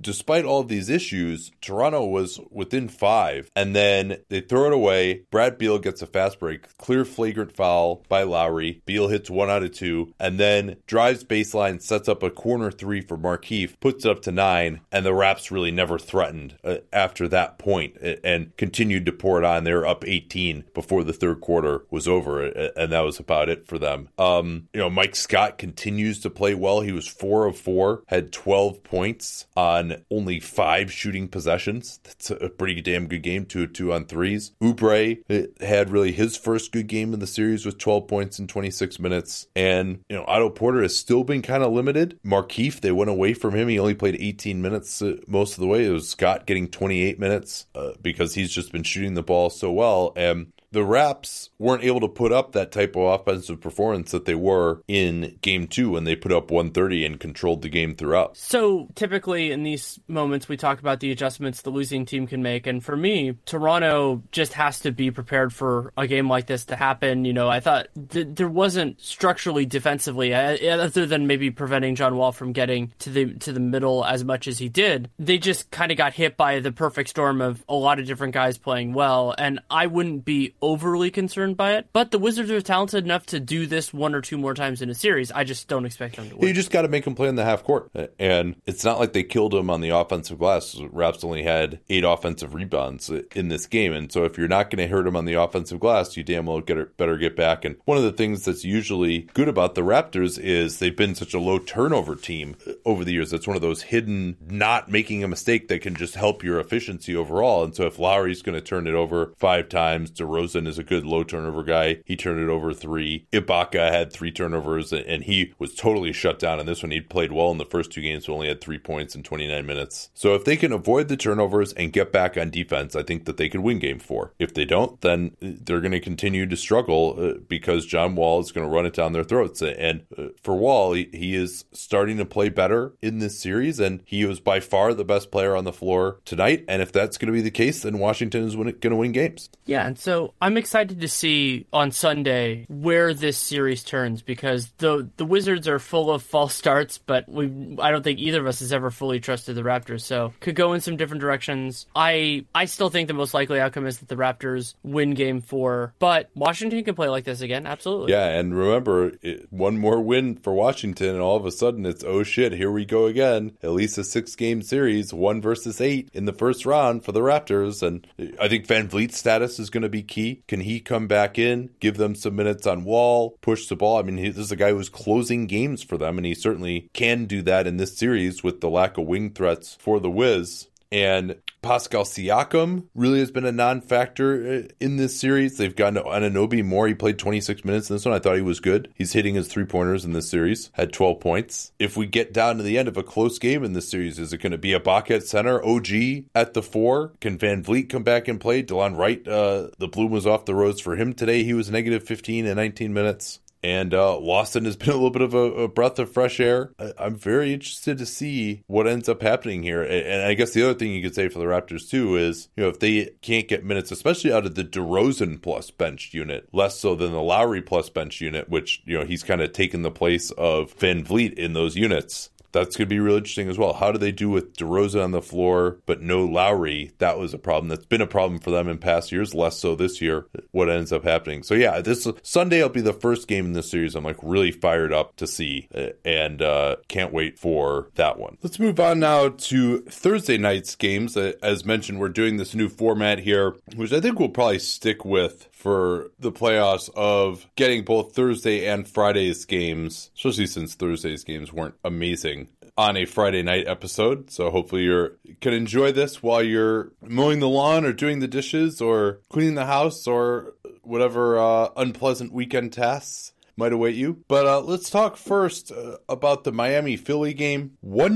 despite all of these issues, Toronto was within 5, and then they throw it away. Brad Beal gets a fast break, clear flagrant foul by Lowry. Beal hits 1 out of 2, and then drives baseline, sets up a corner 3 for Markieff, puts it up to 9, and the Raps really never threatened after that point and continued to pour it on. They were up 18 before the third quarter was over, and that was about it for them. Mike Scott continues to play well. He was 4 of 4, had 12 points on only 5 shooting possessions. That's a pretty damn good game, 2 of 2 on threes. Oubre had really his first good game in the series with 12 points in 26 minutes. And, Otto Porter has still been kind of limited. Markieff, they went away from him. He only played 18 minutes most of the way. It was Scott getting 28 minutes because he's just been shooting the ball so well. And the Raps weren't able to put up that type of offensive performance that they were in Game 2 when they put up 130 and controlled the game throughout. So typically in these moments, we talk about the adjustments the losing team can make. And for me, Toronto just has to be prepared for a game like this to happen. I thought there wasn't structurally defensively, other than maybe preventing John Wall from getting to the middle as much as he did. They just kind of got hit by the perfect storm of a lot of different guys playing well. And I wouldn't be overly concerned by it, but the Wizards are talented enough to do this 1 or 2 more times in a series. I just don't expect them to win. You just got to make them play in the half court, and it's not like they killed them on the offensive glass. Raps only had 8 offensive rebounds in this game, and so if you're not going to hurt them on the offensive glass, you damn well better get back. And one of the things that's usually good about the Raptors is they've been such a low turnover team over the years. That's one of those hidden not making a mistake that can just help your efficiency overall. And so if Lowry's going to turn it over 5 times, DeRozan is a good low turnover guy. He turned it over 3. Ibaka had 3 turnovers, and he was totally shut down in this one. He played well in the first 2 games, but only had 3 points in 29 minutes. So if they can avoid the turnovers and get back on defense, I think that they could win Game 4. If they don't, then they're going to continue to struggle because John Wall is going to run it down their throats. And for Wall, he is starting to play better in this series, and he was by far the best player on the floor tonight. And if that's going to be the case, then Washington is going to win games. Yeah, and so I'm excited to see on Sunday where this series turns, because the Wizards are full of false starts, but I don't think either of us has ever fully trusted the Raptors, so could go in some different directions. I still think the most likely outcome is that the Raptors win Game 4, but Washington can play like this again, absolutely. Yeah, and remember, one more win for Washington, and all of a sudden it's, oh shit, here we go again. At least a 6-game series, 1 versus 8 in the first round for the Raptors, and I think Van Vliet's status is going to be key. Can he come back in, give them some minutes on Wall, push the ball? I mean, this is a guy who's closing games for them, and he certainly can do that in this series with the lack of wing threats for the Wiz. And Pascal Siakam really has been a non-factor in this series. They've gotten to Anunoby more. He played 26 minutes in this one. I thought he was good. He's hitting his 3-pointers in this series. Had 12 points. If we get down to the end of a close game in this series, is it going to be Ibaka at center, OG at the 4? Can Van Vliet come back and play? Delon Wright, the bloom was off the rose for him today. He was negative 15 in 19 minutes. And Lawson has been a little bit of a breath of fresh air. I'm very interested to see what ends up happening here. And I guess the other thing you could say for the Raptors, too, is, if they can't get minutes, especially out of the DeRozan plus bench unit, less so than the Lowry plus bench unit, which, he's kind of taken the place of Van Vliet in those units. That's going to be real interesting as well. How do they do with DeRozan on the floor, but no Lowry? That was a problem. That's been a problem for them in past years, less so this year, what ends up happening. So yeah, this Sunday will be the first game in this series I'm really fired up to see, and can't wait for that one. Let's move on now to Thursday night's games. As mentioned, we're doing this new format here, which I think we'll probably stick with for the playoffs, of getting both Thursday and Friday's games, especially since Thursday's games weren't amazing, on a Friday night episode. So hopefully you can enjoy this while you're mowing the lawn or doing the dishes or cleaning the house or whatever unpleasant weekend tasks might await you. But let's talk first about the Miami-Philly game.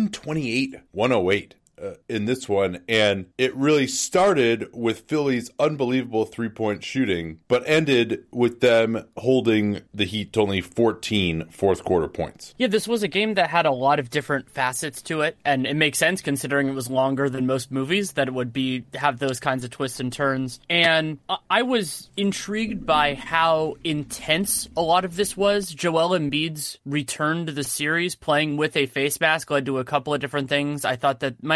128-108. In this one, and it really started with Philly's unbelievable 3-point shooting, but ended with them holding the Heat to only 14 fourth quarter points. Yeah, this was a game that had a lot of different facets to it, and it makes sense considering it was longer than most movies that it would have those kinds of twists and turns. And I was intrigued by how intense a lot of this was. Joel Embiid's return to the series playing with a face mask led to a couple of different things. I thought that Miami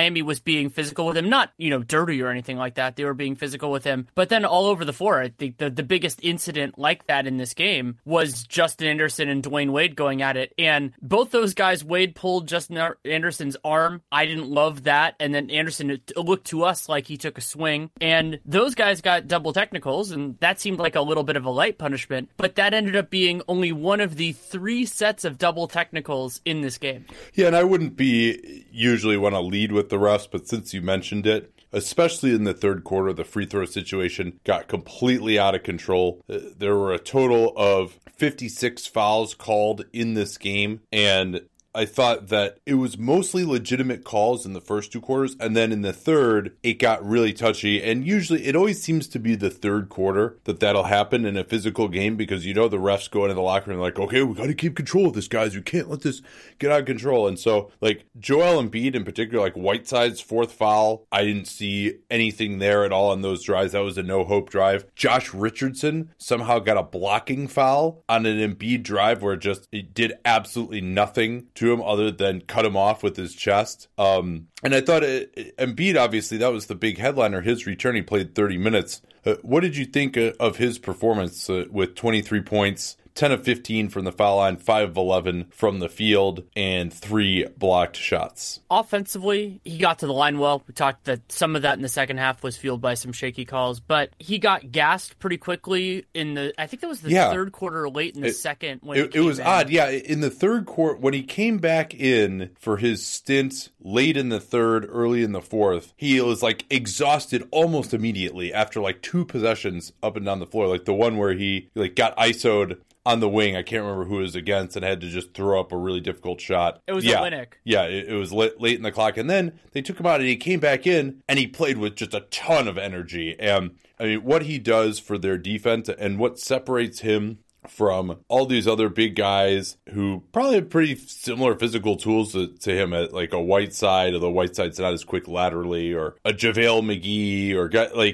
Miami was being physical with him, not, dirty or anything like that. They were being physical with him. But then all over the floor, I think the biggest incident like that in this game was Justin Anderson and Dwayne Wade going at it. And both those guys, Wade pulled Justin Anderson's arm. I didn't love that. And then Anderson, it looked to us like he took a swing. And those guys got double technicals, and that seemed like a little bit of a light punishment. But that ended up being only one of the 3 sets of double technicals in this game. Yeah, and I wouldn't be usually want to lead with the refs, but since you mentioned it, especially in the third quarter, the free throw situation got completely out of control. There were a total of 56 fouls called in this game, and I thought that it was mostly legitimate calls in the first 2 quarters, and then in the third, it got really touchy. And usually, it always seems to be the third quarter that'll happen in a physical game, because the refs go into the locker room like, okay, we got to keep control of this, guys. We can't let this get out of control. And so, Joel Embiid in particular, Whiteside's 4th foul, I didn't see anything there at all on those drives. That was a no-hope drive. Josh Richardson somehow got a blocking foul on an Embiid drive where it did absolutely nothing to him other than cut him off with his chest. And I thought Embiid, obviously, that was the big headliner. His return, he played 30 minutes. What did you think of his performance with 23 points, 10 of 15 from the foul line, 5 of 11 from the field, and 3 blocked shots? Offensively, he got to the line well. We talked that some of that in the second half was fueled by some shaky calls, but he got gassed pretty quickly I think that was the third quarter, late in the second. When it was odd. Yeah, in the third quarter, when he came back in for his stint late in the third, early in the fourth, he was exhausted almost immediately after 2 possessions up and down the floor. The one where he got ISO'd on the wing. I can't remember who it was against, and had to just throw up a really difficult shot. It was Olynyk. Yeah, it was late in the clock. And then they took him out, and he came back in, and he played with just a ton of energy. And what he does for their defense and what separates him from all these other big guys who probably have pretty similar physical tools to him, at a Whiteside, although Whiteside's not as quick laterally, or a JaVale McGee, or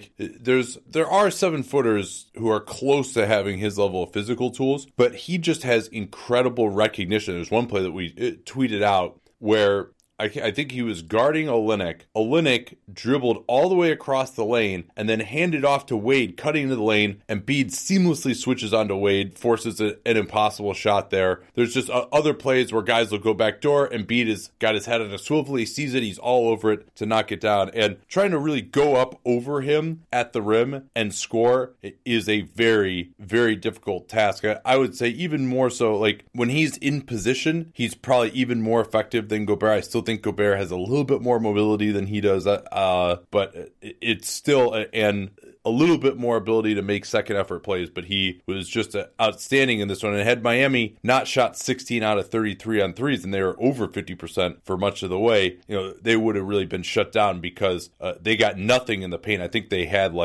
there are 7-footers who are close to having his level of physical tools, but he just has incredible recognition. There's one play that we tweeted out where I think he was guarding Olynyk. Olynyk dribbled all the way across the lane and then handed off to Wade, cutting into the lane, and Embiid seamlessly switches onto Wade, forces an impossible shot there. There's just other plays where guys will go back door, and Embiid has got his head on a swivel. He sees it. He's all over it to knock it down. And trying to really go up over him at the rim and score is a very, very difficult task. I would say even more so, when he's in position, he's probably even more effective than Gobert. I still think Gobert has a little bit more mobility than he does, but it's still a little bit more ability to make second effort plays, but he was just outstanding in this one. And had Miami not shot 16 out of 33 on threes, and they were over 50% for much of the way, they would have really been shut down, because they got nothing in the paint. I think they had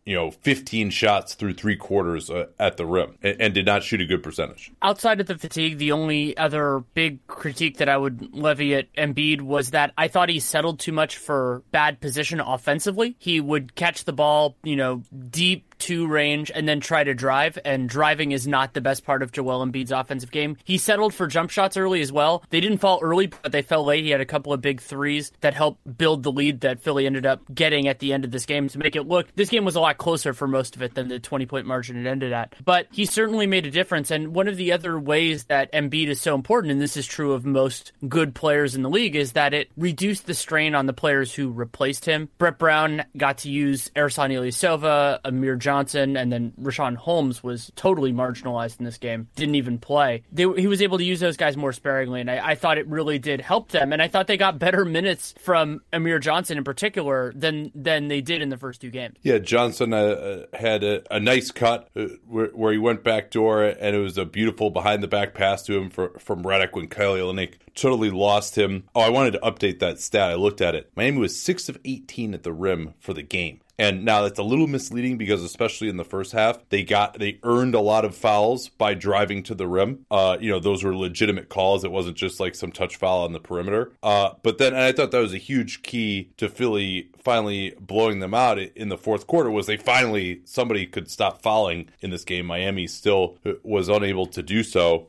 15 shots through 3 quarters at the rim, and did not shoot a good percentage. Outside of the fatigue, the only other big critique that I would levy at Embiid was that I thought he settled too much for bad position offensively. He would catch the ball, deep to range and then try to drive, and driving is not the best part of Joel Embiid's offensive game. He settled for jump shots early as well. They didn't fall early, but they fell late. He had a couple of big threes that helped build the lead that Philly ended up getting at the end of this game to make it look, this game was a lot closer for most of it than the 20-point margin it ended at. But he certainly made a difference, and one of the other ways that Embiid is so important, and this is true of most good players in the league, is that it reduced the strain on the players who replaced him. Brett Brown got to use Ersan Ilyasova, Amir Johnson, and then Richaun Holmes was totally marginalized in this game. Didn't even play. He was able to use those guys more sparingly, and I thought it really did help them. And I thought they got better minutes from Amir Johnson in particular than they did in the first 2 games. Yeah, Johnson had a nice cut where he went backdoor, and it was a beautiful behind-the-back pass to him from Redick when Kelly Olynyk totally lost him. Oh, I wanted to update that stat. I looked at it. Miami was 6 of 18 at the rim for the game. And now that's a little misleading because especially in the first half, they earned a lot of fouls by driving to the rim. Those were legitimate calls. It wasn't just like some touch foul on the perimeter. But then, and I thought that was a huge key to Philly finally blowing them out in the fourth quarter, was somebody could stop fouling in this game. Miami still was unable to do so.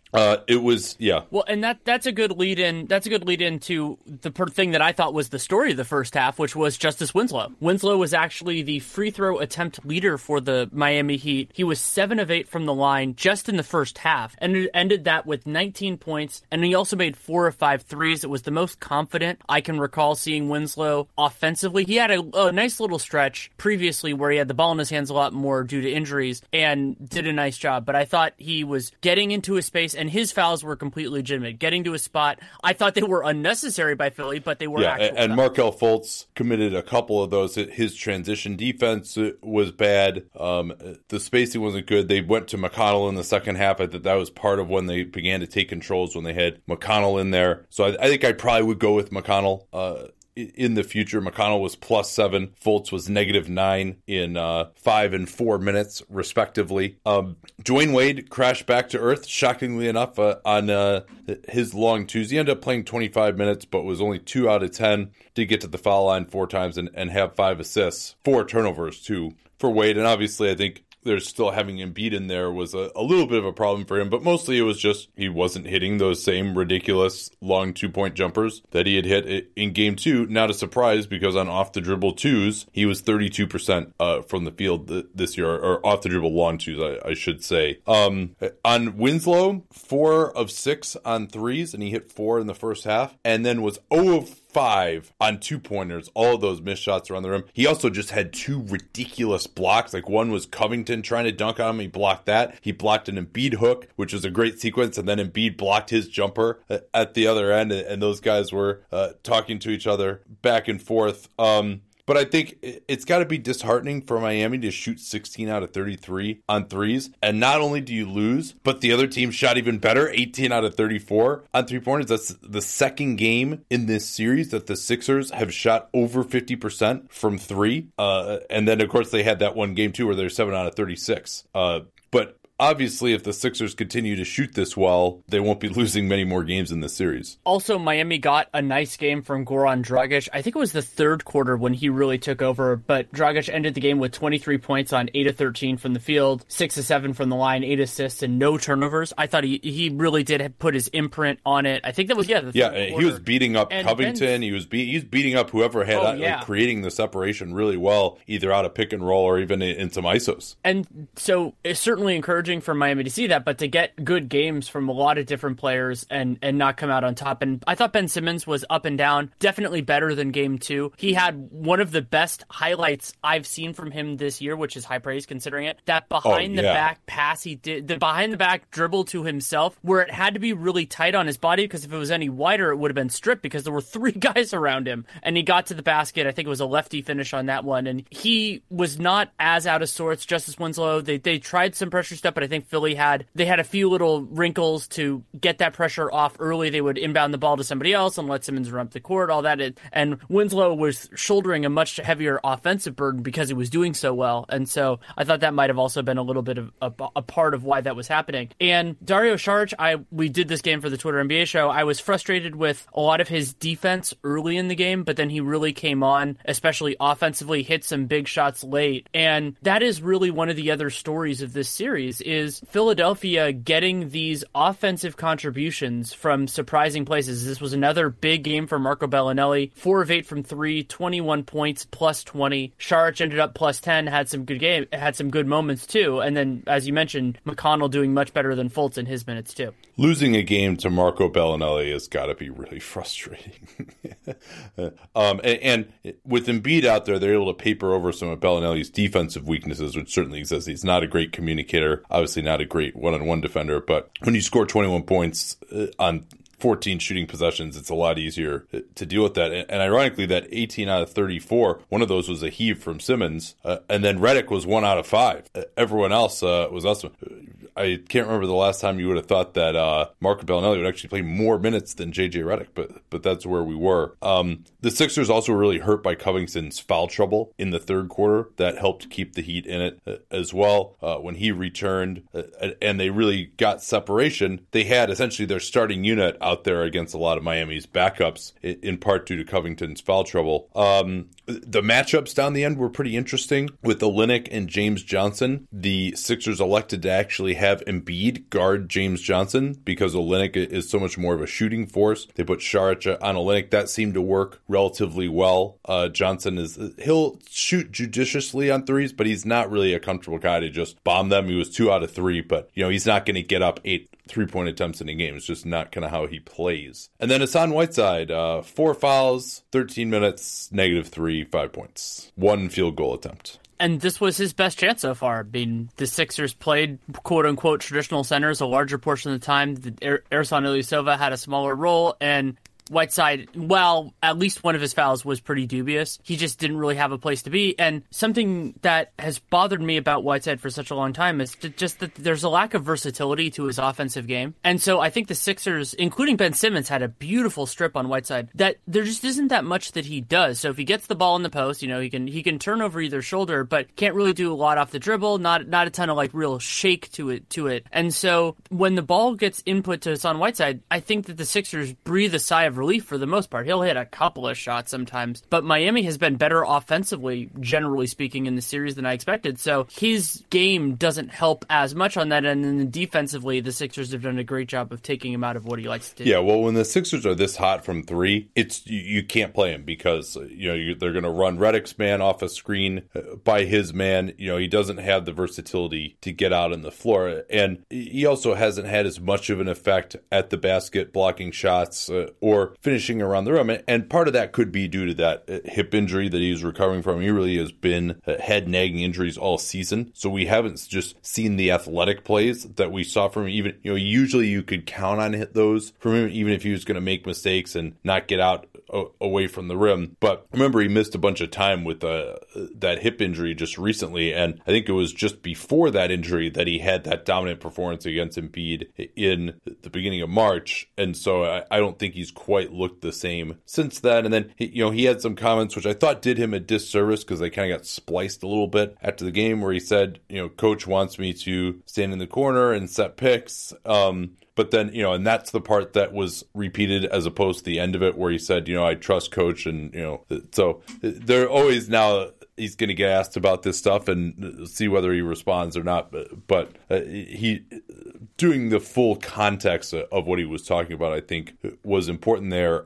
Well, and that's a good lead in. That's a good lead into the thing that I thought was the story of the first half, which was Justice Winslow. Winslow was actually the free throw attempt leader for the Miami Heat. He was 7 of 8 from the line just in the first half, and it ended that with 19 points. And he also made 4 of 5 threes. It was the most confident I can recall seeing Winslow offensively. He had a nice little stretch previously where he had the ball in his hands a lot more due to injuries and did a nice job. But I thought he was getting into his space, and his fouls were completely legitimate. Getting to a spot, I thought they were unnecessary by Philly, but they were actual and fouls. Markelle Fultz committed a couple of those. His transition defense was bad. The spacing wasn't good. They went to McConnell in the second half. I thought that was part of when they began to take controls, when they had McConnell in there. So I think I probably would go with McConnell in the future. McConnell was +7. Fultz was -9 in 5 and 4 minutes, respectively. Dwayne Wade crashed back to earth, shockingly enough, on his long twos. He ended up playing 25 minutes, but was only 2 out of 10. Did get to the foul line 4 times and have 5 assists. 4 turnovers, too, for Wade. And obviously, I think there's still having Embiid in there was a little bit of a problem for him, but mostly it was just he wasn't hitting those same ridiculous long 2-point jumpers that he had hit in game 2. Not a surprise, because on off the dribble twos, he was 32% from the field this year, or off the dribble long twos, I should say. On Winslow, 4 of 6 on threes, and he hit 4 in the first half, and then was 0 of 5 on 2-pointers. All of those missed shots around the rim. He also just had 2 ridiculous blocks. Like, one was Covington trying to dunk on him. He blocked that. He blocked an Embiid hook, which was a great sequence, and then Embiid blocked his jumper at the other end, and those guys were talking to each other back and forth. But I think it's got to be disheartening for Miami to shoot 16 out of 33 on threes. And not only do you lose, but the other team shot even better, 18 out of 34 on 3-pointers. That's the second game in this series that the Sixers have shot over 50% from 3. And then, of course, they had that one game, too, where they're 7 out of 36. But obviously, if the Sixers continue to shoot this well, they won't be losing many more games in this series. Also, Miami got a nice game from Goran Dragic. I think it was the third quarter when he really took over, but Dragic ended the game with 23 points on 8 of 13 from the field, 6 of 7 from the line, 8 assists, and no turnovers. I thought he really did put his imprint on it. I think that was, the third quarter. He was beating up Covington. He was beating up whoever had creating the separation really well, either out of pick and roll or even in some isos. And so it's certainly encouraging for Miami to see that, but to get good games from a lot of different players and not come out on top. And I thought Ben Simmons was up and down, definitely better than game 2. He had one of the best highlights I've seen from him this year, which is high praise considering it. That behind the back pass he did, the behind the back dribble to himself, where it had to be really tight on his body, because if it was any wider, it would have been stripped because there were 3 guys around him. And he got to the basket. I think it was a lefty finish on that one. And he was not as out of sorts. Justice Winslow, they tried some pressure stuff, but I think Philly had a few little wrinkles to get that pressure off early. They would inbound the ball to somebody else and let Simmons run up the court, all that. And Winslow was shouldering a much heavier offensive burden because he was doing so well. And so I thought that might have also been a little bit of a part of why that was happening. And Dario Saric, we did this game for the Twitter NBA show. I was frustrated with a lot of his defense early in the game, but then he really came on, especially offensively, hit some big shots late. And that is really one of the other stories of this series, is Philadelphia getting these offensive contributions from surprising places. This was another big game for Marco Bellinelli. 4 of 8 from 3, 21 points, +20. Saric ended up +10, had some good moments too. And then, as you mentioned, McConnell doing much better than Fultz in his minutes too. Losing a game to Marco Bellinelli has got to be really frustrating. And with Embiid out there, they're able to paper over some of Bellinelli's defensive weaknesses, which certainly exists. He's not a great communicator, obviously not a great one-on-one defender, but when you score 21 points on 14 shooting possessions, it's a lot easier to deal with that. And ironically, that 18 out of 34, one of those was a heave from Simmons, and then Redick was 1 out of 5. Everyone else was awesome. I can't remember the last time you would have thought that Marco Bellinelli would actually play more minutes than J.J. Redick, but that's where we were. The Sixers also really hurt by Covington's foul trouble in the third quarter. That helped keep the Heat in it as well. When he returned and they really got separation, they had essentially their starting unit out there against a lot of Miami's backups, in part due to Covington's foul trouble. The matchups down the end were pretty interesting with Olynyk and James Johnson. The Sixers elected to actually have Embiid guard James Johnson because Olynyk is so much more of a shooting force. They put Saric on Olynyk. That seemed to work relatively well. Johnson he'll shoot judiciously on threes, but he's not really a comfortable guy to just bomb them. He was 2 out of 3, but he's not going to get up 8 3-point attempts in a game. It's just not kind of how he plays. And then Hassan Whiteside, 4 fouls, 13 minutes, -3, 5 points, 1 field goal attempt. And this was his best chance so far. I mean, the Sixers played quote-unquote traditional centers a larger portion of the time. Ersan Ilyasova had a smaller role, and Whiteside, well, at least one of his fouls was pretty dubious. He just didn't really have a place to be. And something that has bothered me about Whiteside for such a long time is just that there's a lack of versatility to his offensive game. And so I think the Sixers, including Ben Simmons, had a beautiful strip on Whiteside that there just isn't that much that he does. So if he gets the ball in the post, he can turn over either shoulder, but can't really do a lot off the dribble. Not a ton of real shake to it. And so when the ball gets input to Hassan Whiteside, I think that the Sixers breathe a sigh of relief for the most part. He'll hit a couple of shots sometimes, but Miami has been better offensively, generally speaking, in the series than I expected. So his game doesn't help as much on that end, and then defensively, the Sixers have done a great job of taking him out of what he likes to do. Yeah, well, when the Sixers are this hot from 3, you can't play him because they're going to run Redick's man off a screen by his man. He doesn't have the versatility to get out on the floor, and he also hasn't had as much of an effect at the basket blocking shots or finishing around the rim. And part of that could be due to that hip injury that he's recovering from. He really has been head nagging injuries all season. So we haven't just seen the athletic plays that we saw from him. Even, usually you could count on those from him, even if he was going to make mistakes and not get out away from the rim. But remember, he missed a bunch of time with that hip injury just recently. And I think it was just before that injury that he had that dominant performance against Embiid in the beginning of March. And so I don't think he's quite looked the same since then. And then, he had some comments which I thought did him a disservice because they kind of got spliced a little bit after the game where he said, coach wants me to stand in the corner and set picks. But then, and that's the part that was repeated as opposed to the end of it where he said, I trust coach. And, so they're always now he's going to get asked about this stuff and see whether he responds or not. But he doing the full context of what he was talking about, I think, was important there.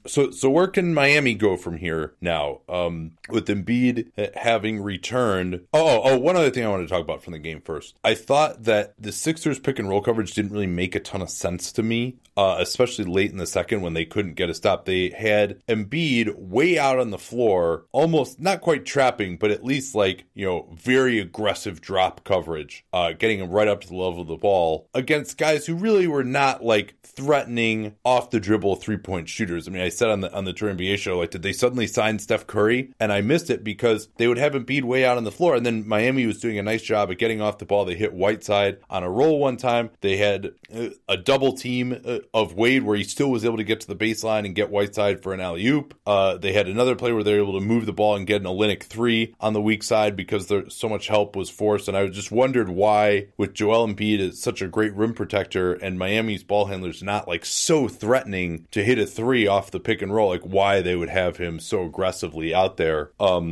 So where can Miami go from here now? With Embiid having returned. One other thing I wanted to talk about from the game first. I thought that the Sixers pick and roll coverage didn't really make a ton of sense to me, especially late in the second when they couldn't get a stop. They had Embiid way out on the floor, almost not quite trapping, but at least very aggressive drop coverage, getting him right up to the level of the ball against guys who really were not threatening off the dribble 3-point shooters. I mean, I said on the Tour NBA show, did they suddenly sign Steph Curry? And I missed it because they would have Embiid way out on the floor, and then Miami was doing a nice job at getting off the ball. They hit Whiteside on a roll one time. They had a double team of Wade where he still was able to get to the baseline and get Whiteside for an alley-oop. They had another play where they were able to move the ball and get an Olynyk 3 on the weak side because so much help was forced. And I just wondered why, with Joel Embiid as such a great rim protector and Miami's ball handlers not so threatening to hit a 3 off the pick and roll, why they would have him so aggressively out there.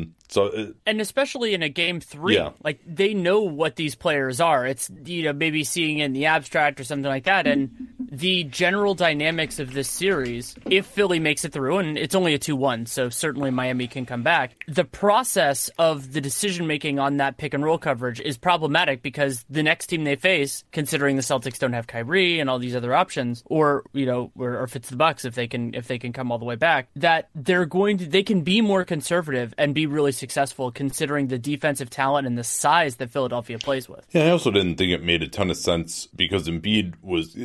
And especially in a game 3, they know what these players are. It's, maybe seeing it in the abstract or something like that. And the general dynamics of this series, if Philly makes it through, and it's only a 2-1, so certainly Miami can come back, the process of the decision-making on that pick-and-roll coverage is problematic because the next team they face, considering the Celtics don't have Kyrie and all these other options, or if it's the Bucks, if they can come all the way back, that they can be more conservative and be really successful considering the defensive talent and the size that Philadelphia plays with. Yeah, I also didn't think it made a ton of sense because Embiid was clearly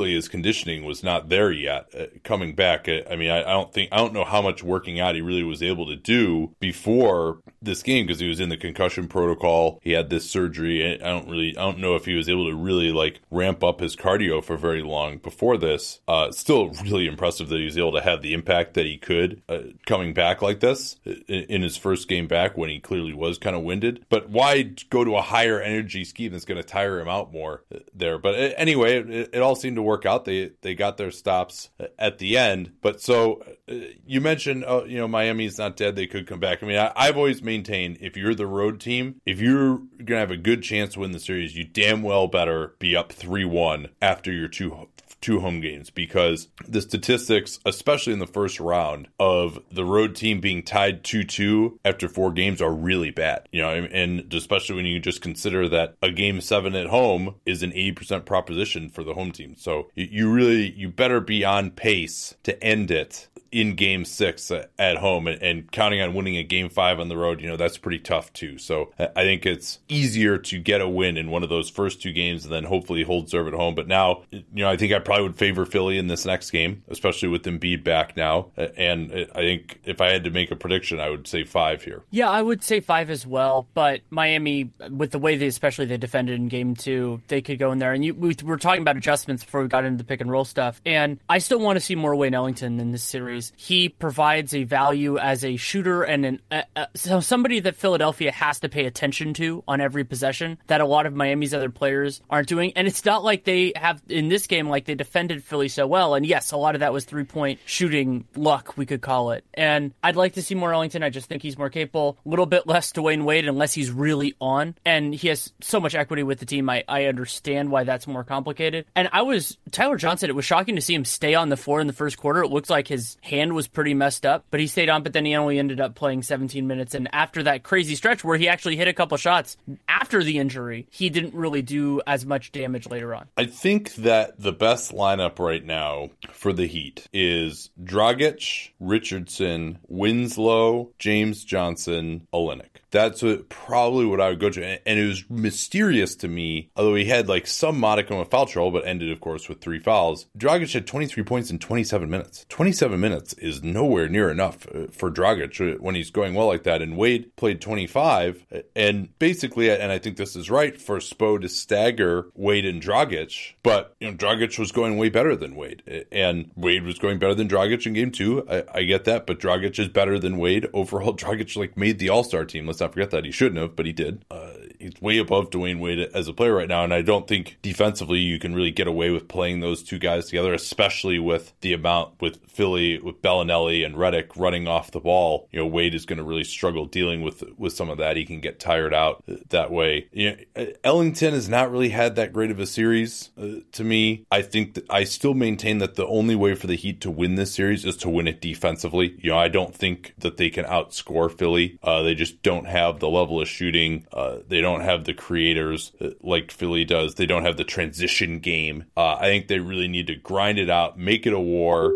clearly his conditioning was not there yet coming back. I mean, I don't know how much working out he really was able to do before this game because he was in the concussion protocol. He had this surgery. I don't know if he was able to really like ramp up his cardio for very long before this. Still really impressive that he was able to have the impact that he could coming back like this in his first game back when he clearly was kind of winded. But why go to a higher energy scheme that's going to tire him out more there? But anyway, it all seemed to work out. They got their stops at the end. But so you mentioned, Miami's not dead. They could come back. I mean, I've always maintained if you're the road team, if you're going to have a good chance to win the series, you damn well better be up 3-1 after your two home games, because the statistics, especially in the first round, of the road team being tied 2-2 after 4 games are really bad. And especially when you just consider that a game 7 at home is an 80% proposition for the home team. So you better be on pace to end it in game 6 at home and counting on winning a game 5 on the road, that's pretty tough too. So I think it's easier to get a win in one of those first 2 games and then hopefully hold serve at home. But now, I think I probably would favor Philly in this next game, especially with Embiid back now. And I think if I had to make a prediction, I would say 5 here. Yeah, I would say 5 as well. But Miami, with the way especially they defended in game 2, they could go in there. And we were talking about adjustments before we got into the pick and roll stuff. And I still want to see more Wayne Ellington in this series. He provides a value as a shooter and so somebody that Philadelphia has to pay attention to on every possession that a lot of Miami's other players aren't doing. And it's not like they have in this game, like they defended Philly so well. And yes, a lot of that was 3-point shooting luck, we could call it. And I'd like to see more Ellington. I just think he's more capable. A little bit less Dwayne Wade unless he's really on. And he has so much equity with the team. I understand why that's more complicated. And Tyler Johnson, it was shocking to see him stay on the floor in the first quarter. It looked like his hand was pretty messed up, but he stayed on, but then he only ended up playing 17 minutes. And after that crazy stretch where he actually hit a couple shots after the injury, he didn't really do as much damage later on. I think that the best lineup right now for the Heat is Dragic, Richardson, Winslow, James Johnson, Olynyk. That's probably what I would go to. And it was mysterious to me, although he had like some modicum of foul trouble, but ended, of course, with 3 fouls. Dragic had 23 points in 27 minutes. 27 minutes is nowhere near enough for Dragic when he's going well like that. And Wade played 25. And basically, and I think this is right, for Spo to stagger Wade and Dragic. But, Dragic was going way better than Wade. And Wade was going better than Dragic in game 2. I get that. But Dragic is better than Wade. Overall, Dragic made the All-Star team. Let's not forget that. He shouldn't have, but he did. He's way above Dwayne Wade as a player right now, and I don't think defensively you can really get away with playing those 2 guys together, especially with the amount with Philly, with Bellinelli and Redick running off the ball. Wade is going to really struggle dealing with some of that. He can get tired out that way. Ellington has not really had that great of a series to me. I think that I still maintain that the only way for the Heat to win this series is to win it defensively. I don't think that they can outscore Philly. They just don't have the level of shooting. They don't have the creators like Philly does. They don't have the transition game. I think they really need to grind it out, make it a war,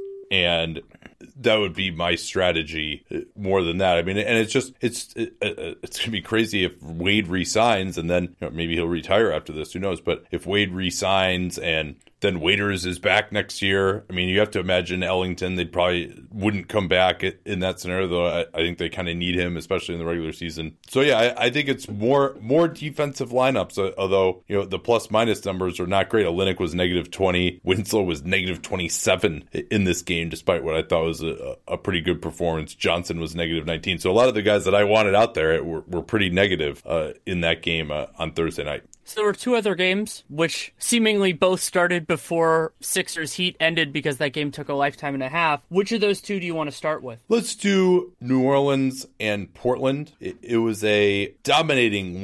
and that would be my strategy more than that. I mean, and it's going to be crazy if Wade resigns and then maybe he'll retire after this. Who knows? But if Wade resigns and then Waiters is back next year. I mean, you have to imagine Ellington, they probably wouldn't come back in that scenario, though I think they kind of need him, especially in the regular season. So, yeah, I think it's more defensive lineups, although, the plus-minus numbers are not great. Olynyk was -20. Winslow was -27 in this game, despite what I thought was a pretty good performance. Johnson was -19. So a lot of the guys that I wanted out there were pretty negative in that game on Thursday night. So there were 2 other games, which seemingly both started before Sixers Heat ended because that game took a lifetime and a half. Which of those 2 do you want to start with? Let's do New Orleans and Portland. It was a dominating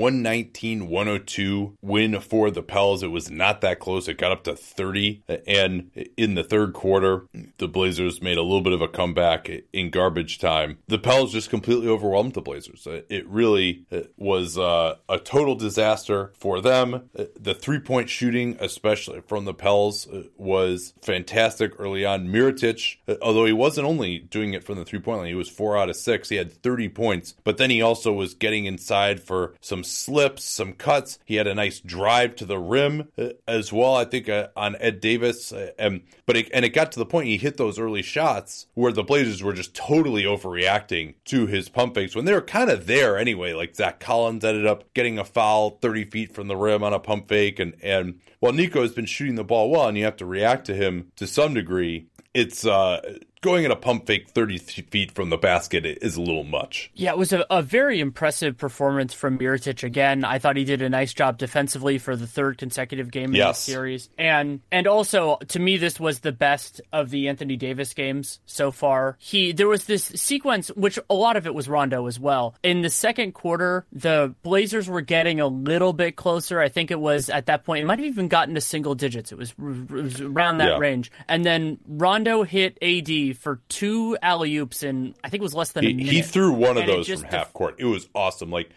119-102 win for the Pels. It was not that close. It got up to 30. And in the third quarter, the Blazers made a little bit of a comeback in garbage time. The Pels just completely overwhelmed the Blazers. It really was a total disaster for them. them. The three-point shooting, especially from the Pels, was fantastic early on. Mirotic, although he wasn't only doing it from the three-point line, he was 4 out of 6. He had 30 points, but then he also was getting inside for some slips, some cuts. He had a nice drive to the rim as well, I think, on Ed Davis. But it got to the point he hit those early shots where the Blazers were just totally overreacting to his pump fakes when they were kind of there anyway. Like Zach Collins ended up getting a foul 30 feet from the rim on a pump fake. And while Nico has been shooting the ball well and you have to react to him to some degree, it's going at a pump fake 30 feet from the basket is a little much. Yeah, it was a very impressive performance from Mirotic again. I thought he did a nice job defensively for the third consecutive game in the series. And also, to me, this was the best of the Anthony Davis games so far. There was this sequence, which a lot of it was Rondo as well. In the second quarter, the Blazers were getting a little bit closer. I think it was at that point, it might have even gotten to single digits. It was around that range. And then Rondo hit AD for 2 alley-oops in, I think it was less than a minute. He threw one of those from half court. It was awesome. Like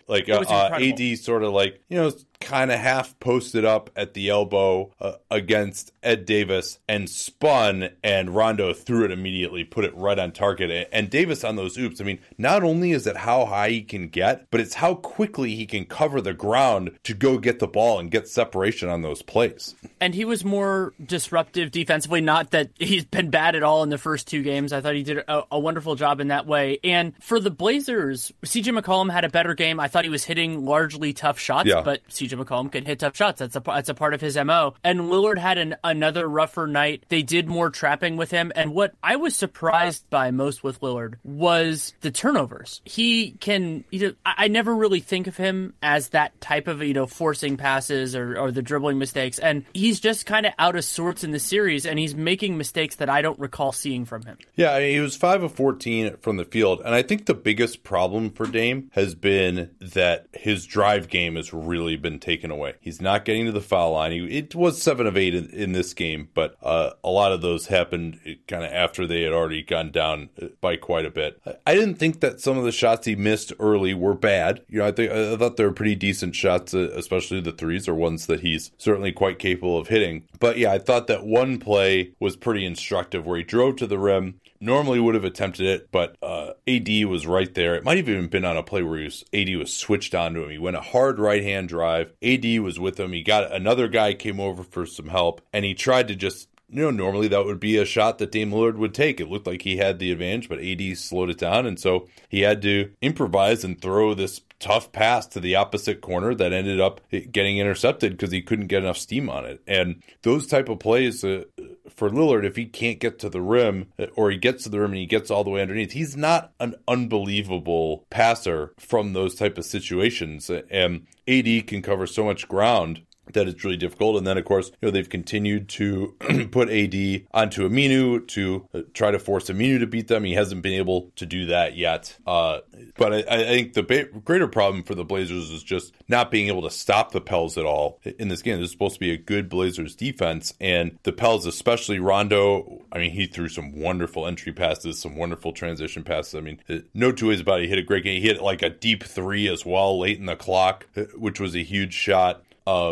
AD sort of like, kind of half posted up at the elbow against Ed Davis and spun, and Rondo threw it immediately, put it right on target. And Davis on those oops, I mean, not only is it how high he can get, but it's how quickly he can cover the ground to go get the ball and get separation on those plays. And he was more disruptive defensively, not that he's been bad at all in the first 2 games. I thought he did a wonderful job in that way. And for the Blazers, CJ McCollum had a better game. I thought he was hitting largely tough shots, but CJ McCollum could hit tough shots. That's a part of his MO. And Lillard had another rougher night. They did more trapping with him. And what I was surprised by most with Lillard was the turnovers. He can, I never really think of him as that type of, forcing passes or the dribbling mistakes. And he's just kind of out of sorts in the series, and he's making mistakes that I don't recall seeing from him. Yeah, he was 5 of 14 from the field. And I think the biggest problem for Dame has been that his drive game has really been taken away. He's not getting to the foul line. It was 7 of 8 in this game, but a lot of those happened kind of after they had already gone down by quite a bit. I didn't think that some of the shots he missed early were bad. I thought they were pretty decent shots, especially the threes are ones that he's certainly quite capable of hitting. But yeah, I thought that one play was pretty instructive where he drove to the rim. Normally would have attempted it, but AD was right there. It might have even been on a play where AD was switched onto him. He went a hard right-hand drive. AD was with him. He got another guy came over for some help, and he tried to just, normally that would be a shot that Dame Lillard would take. It looked like he had the advantage, but AD slowed it down, and so he had to improvise and throw this tough pass to the opposite corner that ended up getting intercepted because he couldn't get enough steam on it. And those type of plays for Lillard, if he can't get to the rim, or he gets to the rim and he gets all the way underneath, he's not an unbelievable passer from those type of situations. And AD can cover so much ground that it's really difficult. And then, of course, they've continued to put AD onto Aminu to try to force Aminu to beat them. He hasn't been able to do that yet. But I think the greater problem for the Blazers is just not being able to stop the Pels at all in this game. This is supposed to be a good Blazers defense, and the Pels, especially Rondo, I mean, he threw some wonderful entry passes, some wonderful transition passes. I mean, no two ways about it. He hit a great game. He hit like a deep 3 as well late in the clock, which was a huge shot.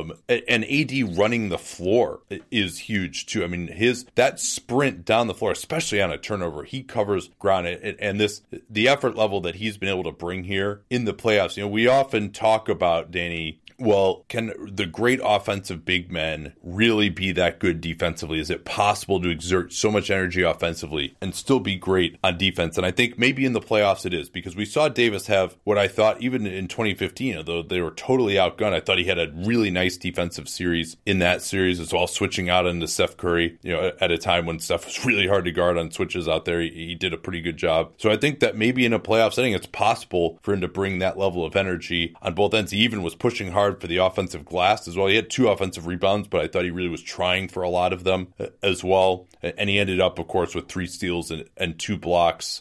And AD running the floor is huge too. I mean, that sprint down the floor, especially on a turnover, he covers ground. And the effort level that he's been able to bring here in the playoffs. We often talk about, Danny, well, can the great offensive big men really be that good defensively? Is it possible to exert so much energy offensively and still be great on defense? And I think maybe in the playoffs it is, because we saw Davis have what I thought, even in 2015, although they were totally outgunned, I thought he had a really nice defensive series in that series as well, switching out into Steph Curry, at a time when Steph was really hard to guard on switches out there. He did a pretty good job. So I think that maybe in a playoff setting, it's possible for him to bring that level of energy on both ends. He even was pushing hard for the offensive glass as well. He had 2 offensive rebounds, but I thought he really was trying for a lot of them as well. And he ended up, of course, with 3 steals and 2 blocks,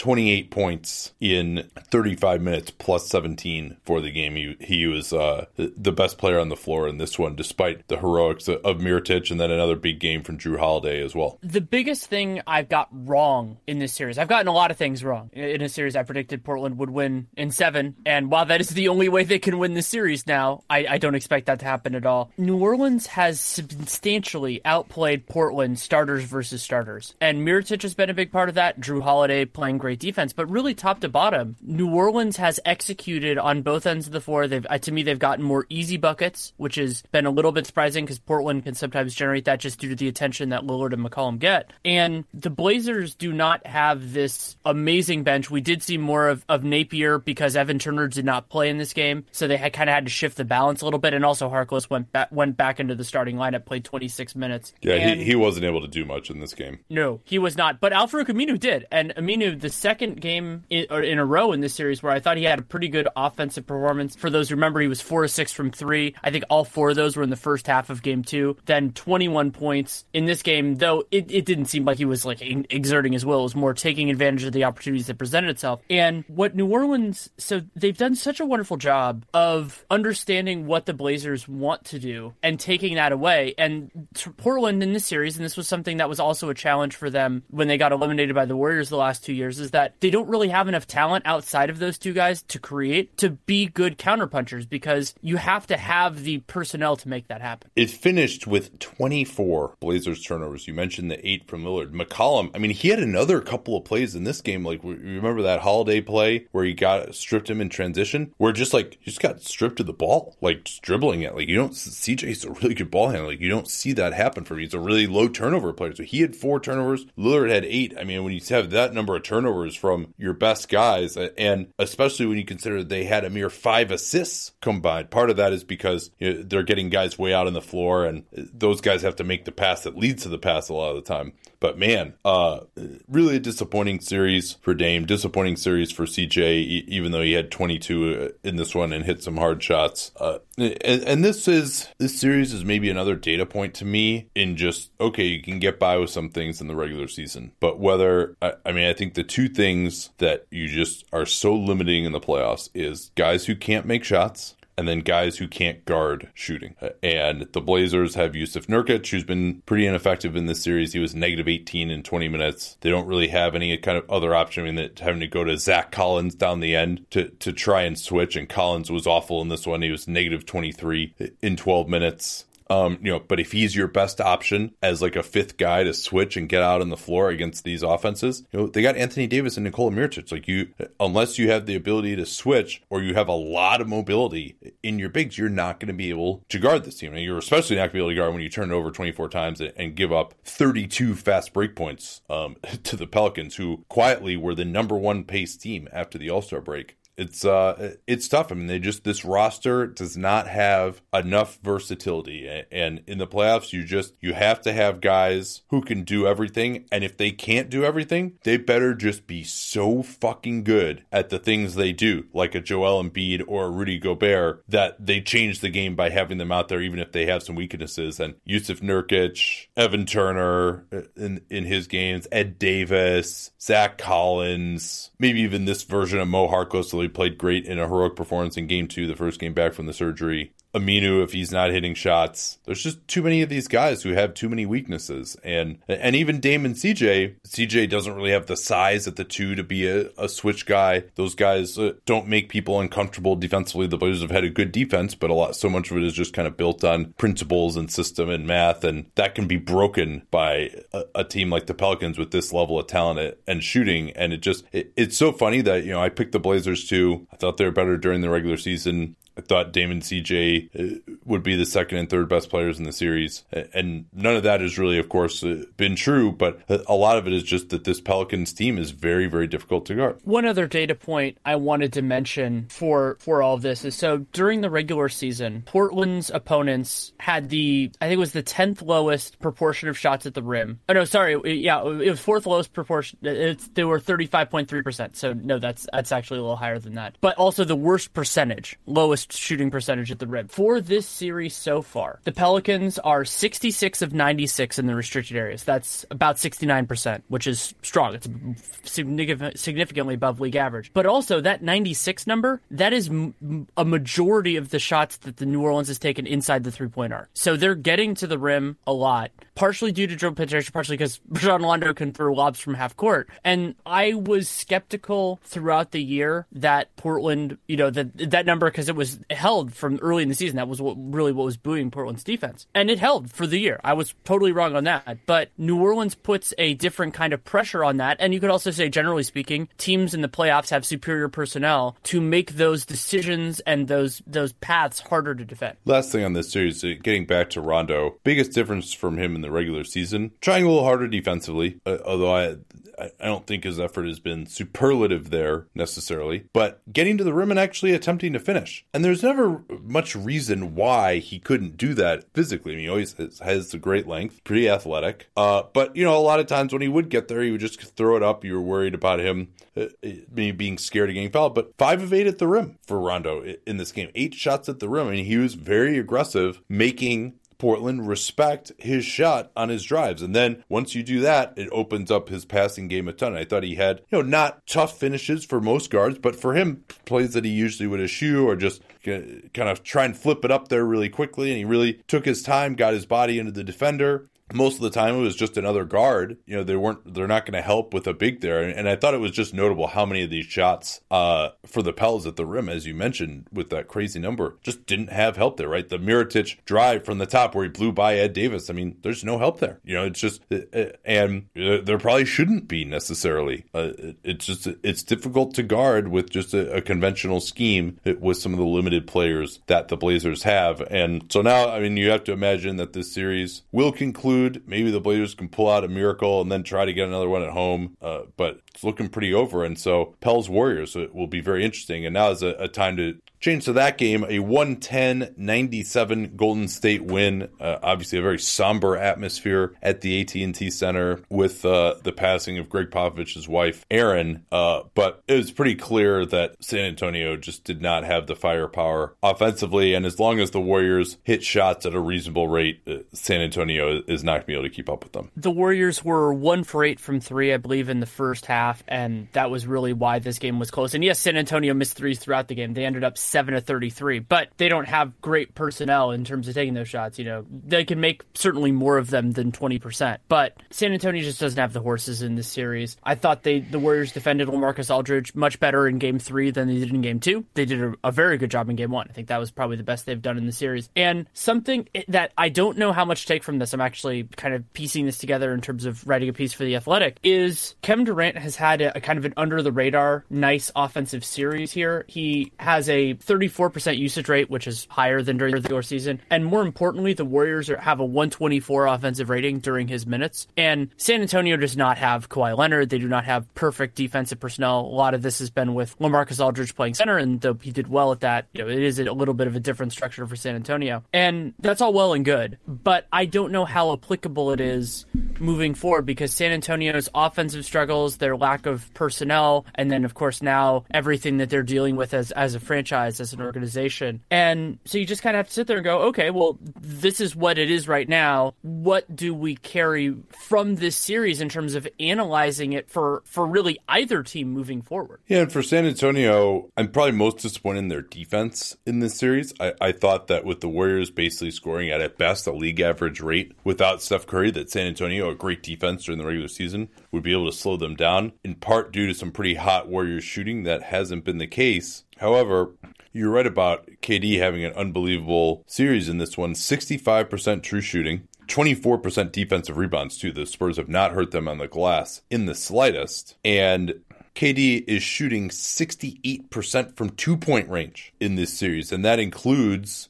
28 points in 35 minutes plus 17 for the game. He was the best player on the floor in this one, despite the heroics of Mirotic, and then another big game from Jrue Holiday as well. The biggest thing I've got wrong in this series, I've gotten a lot of things wrong. In a series, I predicted Portland would win in 7, and while that is the only way they can win this series now, now. I don't expect that to happen at all. New Orleans has substantially outplayed Portland starters versus starters. And Mirotic has been a big part of that. Drew Holiday playing great defense. But really, top to bottom, New Orleans has executed on both ends of the floor. To me, they've gotten more easy buckets, which has been a little bit surprising because Portland can sometimes generate that just due to the attention that Lillard and McCollum get. And the Blazers do not have this amazing bench. We did see more of Napier because Evan Turner did not play in this game, so they had kind of had to shift the balance a little bit. And also Harkless went back into the starting lineup, played 26 minutes. Yeah, he wasn't able to do much in this game. No, he was not. But Al-Farouq Aminu did. And Aminu, the second game in a row in this series where I thought he had a pretty good offensive performance. For those who remember, he was 4 of 6 from 3. I think all 4 of those were in the first half of game 2. Then 21 points in this game, though it didn't seem like he was like exerting his will. It was more taking advantage of the opportunities that presented itself. And what New Orleans, so they've done such a wonderful job of understanding what the Blazers want to do and taking that away. And Portland in this series, and this was something that was also a challenge for them when they got eliminated by the Warriors the last 2 years, is that they don't really have enough talent outside of those two guys to create, to be good counterpunchers, because you have to have the personnel to make that happen. It finished with 24 Blazers turnovers. You mentioned the 8 from Lillard. McCollum, I mean, he had another couple of plays in this game. Like, remember that Holiday play where he stripped him in transition, where just got stripped of the ball, like just dribbling it. Like, you don't, CJ's a really good ball handler. Like, you don't see that happen for him. He's a really low turnover player. So he had 4 turnovers. Lillard had 8. I mean, when you have that number of turnovers from your best guys, and especially when you consider they had a mere 5 assists combined, part of that is because they're getting guys way out on the floor, and those guys have to make the pass that leads to the pass a lot of the time. But man, really a disappointing series for Dame, disappointing series for CJ, even though he had 22 in this one and hit some hard shots. And this series is maybe another data point to me in just, okay, you can get by with some things in the regular season. But I think the two things that you just are so limiting in the playoffs is guys who can't make shots, and then guys who can't guard shooting. And the Blazers have Jusuf Nurkic, who's been pretty ineffective in this series. He was negative 18 in 20 minutes. They don't really have any kind of other option. I mean, having to go to Zach Collins down the end to try and switch, and Collins was awful in this one. He was negative 23 in 12 minutes. But if he's your best option as like a fifth guy to switch and get out on the floor against these offenses, they got Anthony Davis and Nikola Mirotic. Like, unless you have the ability to switch or you have a lot of mobility in your bigs, you're not going to be able to guard this team. And you're especially not going to be able to guard when you turn it over 24 times and give up 32 fast break points to the Pelicans, who quietly were the number 1 pace team after the All-Star break. It's tough. I mean, this roster does not have enough versatility, and in the playoffs, you have to have guys who can do everything. And if they can't do everything, they better just be so fucking good at the things they do, like a Joel Embiid or a Rudy Gobert, that they change the game by having them out there, even if they have some weaknesses. And Jusuf Nurkic, Evan Turner in his games, Ed Davis, Zach Collins, maybe even this version of Mo Harkless, he played great in a heroic performance in game 2, the first game back from the surgery. Aminu, if he's not hitting shots. There's just too many of these guys who have too many weaknesses. And even Dame and CJ doesn't really have the size at the 2 to be a switch guy. Those guys don't make people uncomfortable defensively. The Blazers have had a good defense, but so much of it is just kind of built on principles and system and math, and that can be broken by a team like the Pelicans with this level of talent and shooting. And it's so funny that, I picked the Blazers too. I thought they were better during the regular season. I thought Dame and CJ would be the second and third best players in the series. And none of that has really, of course, been true, but a lot of it is just that this Pelicans team is very, very difficult to guard. One other data point I wanted to mention for all of this is, so during the regular season, Portland's opponents had I think it was the 10th lowest proportion of shots at the rim. Oh, no, sorry. Yeah, it was 4th lowest proportion. They were 35.3%. So, no, that's actually a little higher than that. But also the worst percentage, lowest shooting percentage at the rim. For this series so far, the Pelicans are 66 of 96 in the restricted areas. That's about 69%, which is strong. It's significantly above league average. But also that 96 number, that is a majority of the shots that the New Orleans has taken inside the three-point arc. So they're getting to the rim a lot. partially due to dribble penetration, partially because Rajon Rondo can throw lobs from half court. And I was skeptical throughout the year that Portland, that number, because it was held from early in the season. That was what was buoying Portland's defense. And it held for the year. I was totally wrong on that. But New Orleans puts a different kind of pressure on that. And you could also say, generally speaking, teams in the playoffs have superior personnel to make those decisions and those paths harder to defend. Last thing on this series, getting back to Rondo, biggest difference from him in the regular season, trying a little harder defensively, although I don't think his effort has been superlative there necessarily, but getting to the rim and actually attempting to finish. And there's never much reason why he couldn't do that physically. I mean, he always has a great length, pretty athletic. But, a lot of times when he would get there, he would just throw it up. You were worried about him maybe being scared of getting fouled. But 5 of 8 at the rim for Rondo in this game. 8 shots at the rim. I mean, he was very aggressive, making Portland respect his shot on his drives. And then once you do that, it opens up his passing game a ton. I thought he had, not tough finishes for most guards, but for him, plays that he usually would eschew or just kind of try and flip it up there really quickly. And he really took his time, got his body into the defender. Most of the time it was just another guard. They're not going to help with a big there. And I thought it was just notable how many of these shots for the Pels at the rim, as you mentioned, with that crazy number, just didn't have help there, right? The Mirotic drive from the top where he blew by Ed Davis. I mean, there's no help there. It's just, and there probably shouldn't be necessarily. It's difficult to guard with just a conventional scheme with some of the limited players that the Blazers have. And so now, I mean, you have to imagine that this series will conclude. Maybe the Blazers can pull out a miracle and then try to get another one at home, but it's looking pretty over. And so Pels Warriors will be very interesting. And now is a time to change to that game, a 110-97 Golden State win. Obviously a very somber atmosphere at the AT&T Center with the passing of Greg Popovich's wife, Erin. But it was pretty clear that San Antonio just did not have the firepower offensively. And as long as the Warriors hit shots at a reasonable rate, San Antonio is not going to be able to keep up with them. The Warriors were 1 for 8 from 3, I believe, in the first half. And that was really why this game was close. And yes, San Antonio missed threes throughout the game. They ended up 7 of 33, but they don't have great personnel in terms of taking those shots. They can make certainly more of them than 20%, but San Antonio just doesn't have the horses in this series. I thought the Warriors defended LaMarcus Aldridge much better in game 3 than they did in game 2. They did a very good job in game 1. I think that was probably the best they've done in the series. And something that I don't know how much to take from this, I'm actually kind of piecing this together in terms of writing a piece for The Athletic, is Kevin Durant has had a kind of an under the radar, nice offensive series here. He has a 34% usage rate, which is higher than during the regular season. And more importantly, the Warriors have a 124 offensive rating during his minutes. And San Antonio does not have Kawhi Leonard. They do not have perfect defensive personnel. A lot of this has been with LaMarcus Aldridge playing center, and though he did well at that, it is a little bit of a different structure for San Antonio. And that's all well and good, but I don't know how applicable it is moving forward because San Antonio's offensive struggles, their lack of personnel, and then, of course, now everything that they're dealing with as a franchise, as an organization. And so you just kind of have to sit there and go, okay, well, this is what it is right now. What do we carry from this series in terms of analyzing it for really either team moving forward? Yeah, and for San Antonio, I'm probably most disappointed in their defense in this series. I thought that with the Warriors basically scoring at best a league average rate without Steph Curry, that San Antonio, a great defense during the regular season, would be able to slow them down, in part due to some pretty hot Warriors shooting. That hasn't been the case. However, you're right about KD having an unbelievable series in this one. 65% true shooting, 24% defensive rebounds, too. The Spurs have not hurt them on the glass in the slightest. And KD is shooting 68% from two-point range in this series, and that includes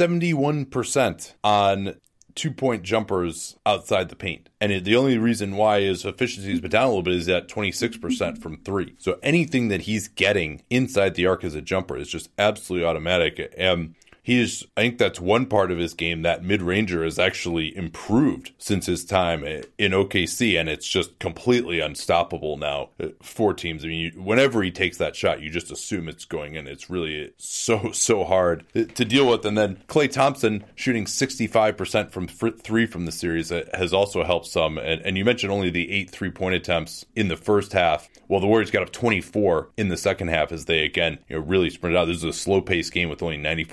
71% on two-point jumpers outside the paint. And the only reason why his efficiency has been down a little bit is at 26% from 3. So anything that he's getting inside the arc as a jumper is just absolutely automatic. And I think that's one part of his game. That mid-ranger has actually improved since his time in OKC, and it's just completely unstoppable now for teams. I mean, whenever he takes that shot, you just assume it's going in. It's really so hard to deal with. And then Klay Thompson shooting 65% from 3 from the series has also helped some. And you mentioned only the 8 3-point attempts in the first half. Well, the Warriors got up 24 in the second half as they, again, really sprinted out. This is a slow-paced game with only 94 possessions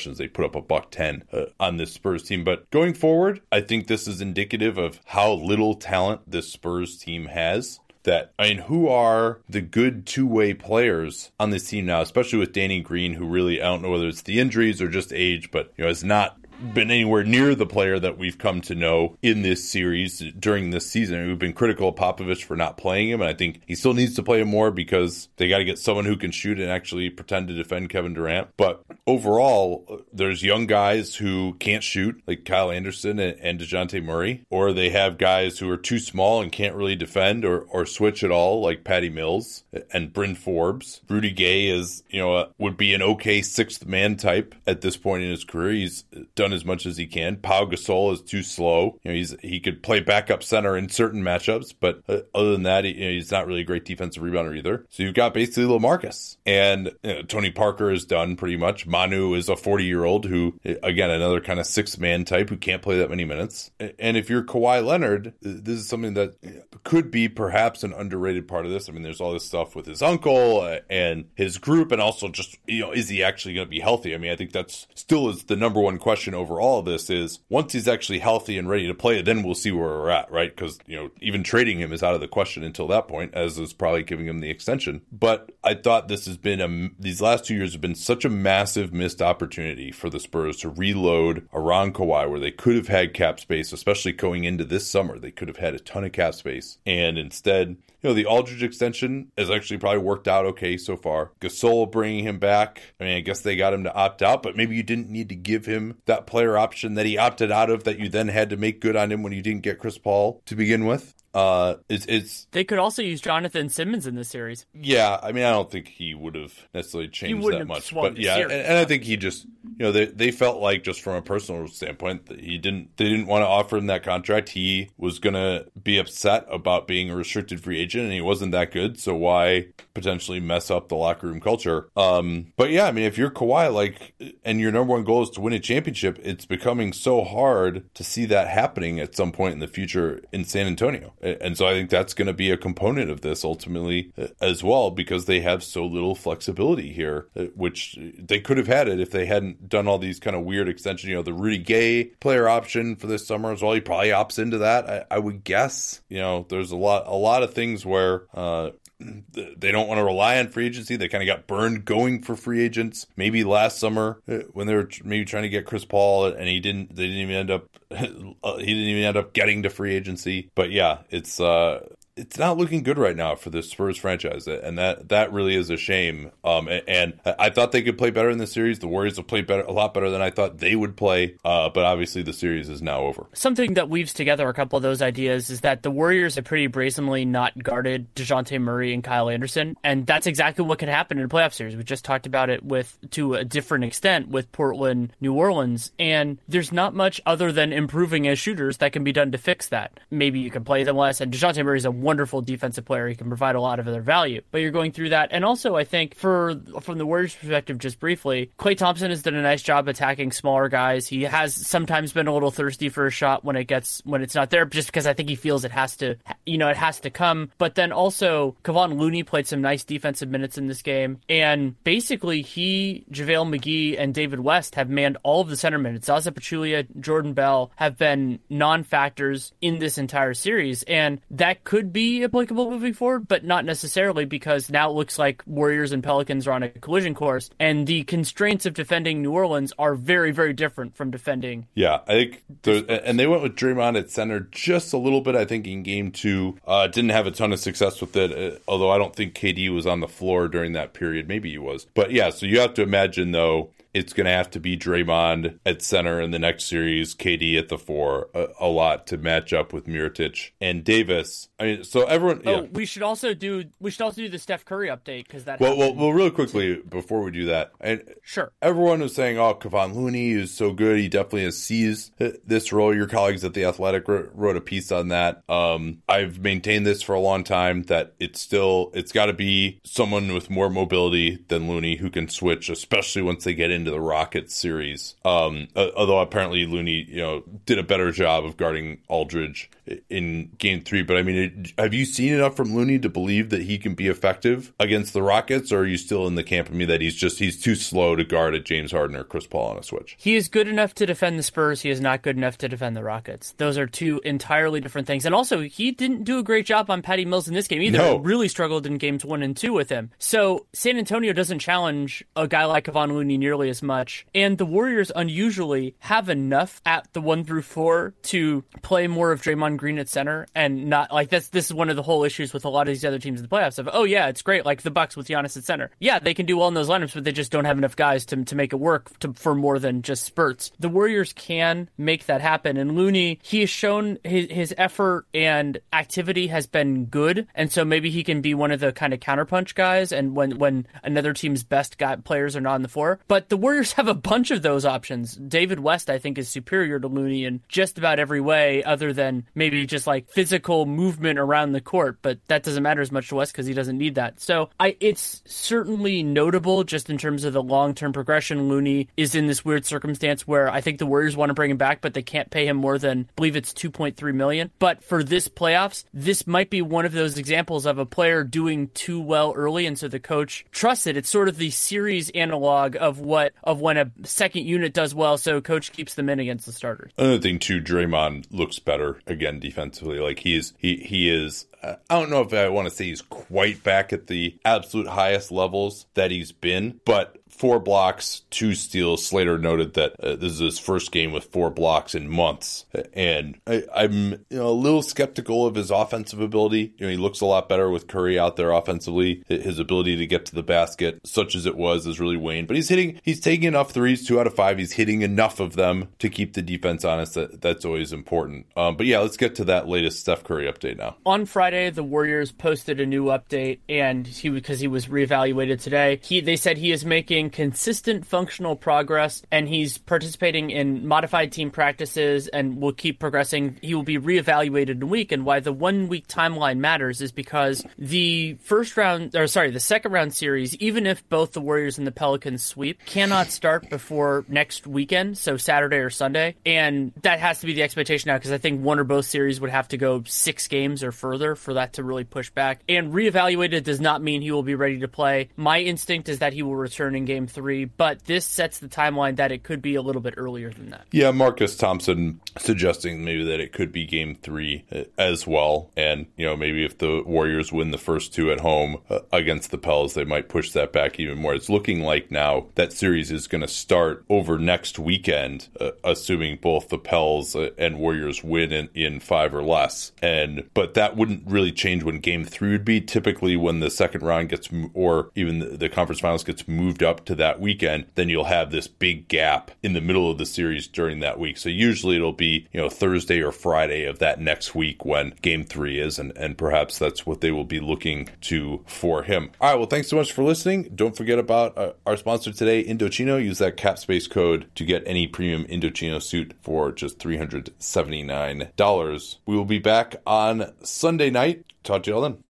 possessions. They put up a $110 on this Spurs team. But going forward, I think this is indicative of how little talent this Spurs team has. Who are the good two-way players on this team now, especially with Danny Green, who really, I don't know whether it's the injuries or just age, but has not been anywhere near the player that we've come to know in this series during this season. We've been critical of Popovich for not playing him, and I think he still needs to play him more because they got to get someone who can shoot and actually pretend to defend Kevin Durant. But overall, there's young guys who can't shoot, like Kyle Anderson and DeJounte Murray, or they have guys who are too small and can't really defend or switch at all, like Patty Mills and Bryn Forbes. Rudy Gay is, would be an okay sixth man type at this point in his career. He's done as much as he can. Pau Gasol is too slow. He could play backup center in certain matchups, but other than that, he's not really a great defensive rebounder either. So you've got basically LaMarcus, and Tony Parker is done pretty much. Manu is a 40-year-old who, again, another kind of six-man type who can't play that many minutes. And if you're Kawhi Leonard, this is something that could be perhaps an underrated part of this. I mean, there's all this stuff with his uncle and his group, and also just, is he actually going to be healthy? I mean, I think that's still is the number one question over all of this is once he's actually healthy and ready to play, then we'll see where we're at, right? Because, even trading him is out of the question until that point, as is probably giving him the extension. But I thought this has been these last 2 years have been such a massive missed opportunity for the Spurs to reload around Kawhi, where they could have had cap space, especially going into this summer. They could have had a ton of cap space. And instead, the Aldridge extension has actually probably worked out okay so far. Gasol bringing him back. I mean, I guess they got him to opt out, but maybe you didn't need to give him that player option that he opted out of that you then had to make good on him when you didn't get Chris Paul to begin with. They could also use Jonathan Simmons in this series. Yeah, I mean, I don't think he would have necessarily changed that much, but yeah, and I think he just, they felt like just from a personal standpoint that they didn't want to offer him that contract. He was gonna be upset about being a restricted free agent, and he wasn't that good, so why potentially mess up the locker room culture? But yeah, I mean, if you're Kawhi, and your number one goal is to win a championship, it's becoming so hard to see that happening at some point in the future in San Antonio. And so I think that's going to be a component of this ultimately as well, because they have so little flexibility here, which they could have had it if they hadn't done all these kind of weird extensions. The Rudy Gay player option for this summer as well. He probably opts into that, I would guess. There's a lot of things where they don't want to rely on free agency. They kind of got burned going for free agents. Maybe last summer when they were maybe trying to get Chris Paul, and they didn't even end up getting to free agency. But yeah, it's not looking good right now for the Spurs franchise, and that really is a shame. And I thought they could play better in the series. The Warriors have played a lot better than I thought they would play, but obviously the series is now over. Something that weaves together a couple of those ideas is that the Warriors have pretty brazenly not guarded DeJounte Murray and Kyle Anderson, and that's exactly what could happen in a playoff series. We just talked about it to a different extent with Portland, New Orleans, and there's not much other than improving as shooters that can be done to fix that. Maybe you can play them less, and DeJounte Murray is a wonderful defensive player. He can provide a lot of other value, but you're going through that. And also, I think from the Warriors' perspective, just briefly, Klay Thompson has done a nice job attacking smaller guys. He has sometimes been a little thirsty for a shot when it's not there, just because I think he feels it has to come. But then also, Kevon Looney played some nice defensive minutes in this game, and basically JaVale McGee and David West have manned all of the center minutes. Zaza Pachulia, Jordan Bell have been non-factors in this entire series, and that could be applicable moving forward, but not necessarily, because now it looks like Warriors and Pelicans are on a collision course, and the constraints of defending New Orleans are very, very different from defending. Yeah, I think, and they went with Draymond at center just a little bit, I think, in game 2. Didn't have a ton of success with it, although I don't think KD was on the floor during that period. Maybe he was. But yeah, so you have to imagine, though, it's going to have to be Draymond at center in the next series, KD at the 4, a lot to match up with Mirotic and Davis. I mean, so everyone. Oh, yeah. we should also do the Steph Curry update, because that. Well, really quickly before we do that, and sure, everyone was saying, "Oh, Kevon Looney is so good. He definitely has seized this role." Your colleagues at The Athletic wrote a piece on that. I've maintained this for a long time that it's got to be someone with more mobility than Looney who can switch, especially once they get into the Rockets series. Although apparently Looney, did a better job of guarding Aldridge in game 3. But I mean, have you seen enough from Looney to believe that he can be effective against the Rockets, or are you still in the camp of me that he's too slow to guard a James Harden or Chris Paul on a switch? He is good enough to defend the Spurs. He is not good enough to defend the Rockets. Those are two entirely different things. And also, he didn't do a great job on Patty Mills in this game either. No. He really struggled in games 1 and 2 with him. So San Antonio doesn't challenge a guy like Kevon Looney nearly as much. And the Warriors unusually have enough at the 1 through 4 to play more of Draymond Green at center, and not like this is one of the whole issues with a lot of these other teams in the playoffs of, oh yeah, it's great, like the Bucks with Giannis at center. Yeah, they can do well in those lineups, but they just don't have enough guys to make it work for more than just spurts. The Warriors can make that happen, and Looney, he has shown his effort and activity has been good, and so maybe he can be one of the kind of counterpunch guys, and when another team's best players are not on the floor. But the Warriors have a bunch of those options. David West, I think, is superior to Looney in just about every way, other than maybe just like physical movement around the court, but that doesn't matter as much to West because he doesn't need that. So it's certainly notable just in terms of the long-term progression. Looney is in this weird circumstance where I think the Warriors want to bring him back, but they can't pay him more than, I believe it's $2.3 million. But for this playoffs, this might be one of those examples of a player doing too well early, and so the coach trusts it. It's sort of the series analog of when a second unit does well, so coach keeps them in against the starters. Another thing too, Draymond looks better again defensively. Like he is. I don't know if I want to say he's quite back at the absolute highest levels that he's been, but 4 blocks, 2 steals. Slater noted that this is his first game with 4 blocks in months, and I'm a little skeptical of his offensive ability. He looks a lot better with Curry out there offensively. His ability to get to the basket, such as it was, is really waned. But he's taking enough threes, 2 out of 5. He's hitting enough of them to keep the defense honest. That's always important. But yeah, let's get to that latest Steph Curry update now. On Friday, the Warriors posted a new update, and because he was reevaluated today, they said he is making consistent functional progress, and he's participating in modified team practices and will keep progressing. He will be reevaluated in a week, and why the 1 week timeline matters is because the second round series, even if both the Warriors and the Pelicans sweep, cannot start before next weekend, so Saturday or Sunday, and that has to be the expectation now, because I think one or both series would have to go 6 games or further for that to really push back. And reevaluated does not mean he will be ready to play. My instinct is that he will return in game 3, but this sets the timeline that it could be a little bit earlier than that. Yeah, Marcus Thompson suggesting maybe that it could be game 3 as well. And, maybe if the Warriors win the first 2 at home against the Pels, they might push that back even more. It's looking like now that series is going to start over next weekend, assuming both the Pels and Warriors win in 5 or less. But that wouldn't really change when game 3 would be. Typically when the second round gets, or even the conference finals gets moved up to that weekend, then you'll have this big gap in the middle of the series during that week. So usually it'll be, Thursday or Friday of that next week when game 3 is, and perhaps that's what they will be looking to for him. All right, well, thanks so much for listening. Don't forget about our sponsor today, Indochino. Use that CapSpace code to get any premium Indochino suit for just $379. We will be back on Sunday night. Talk to you all then.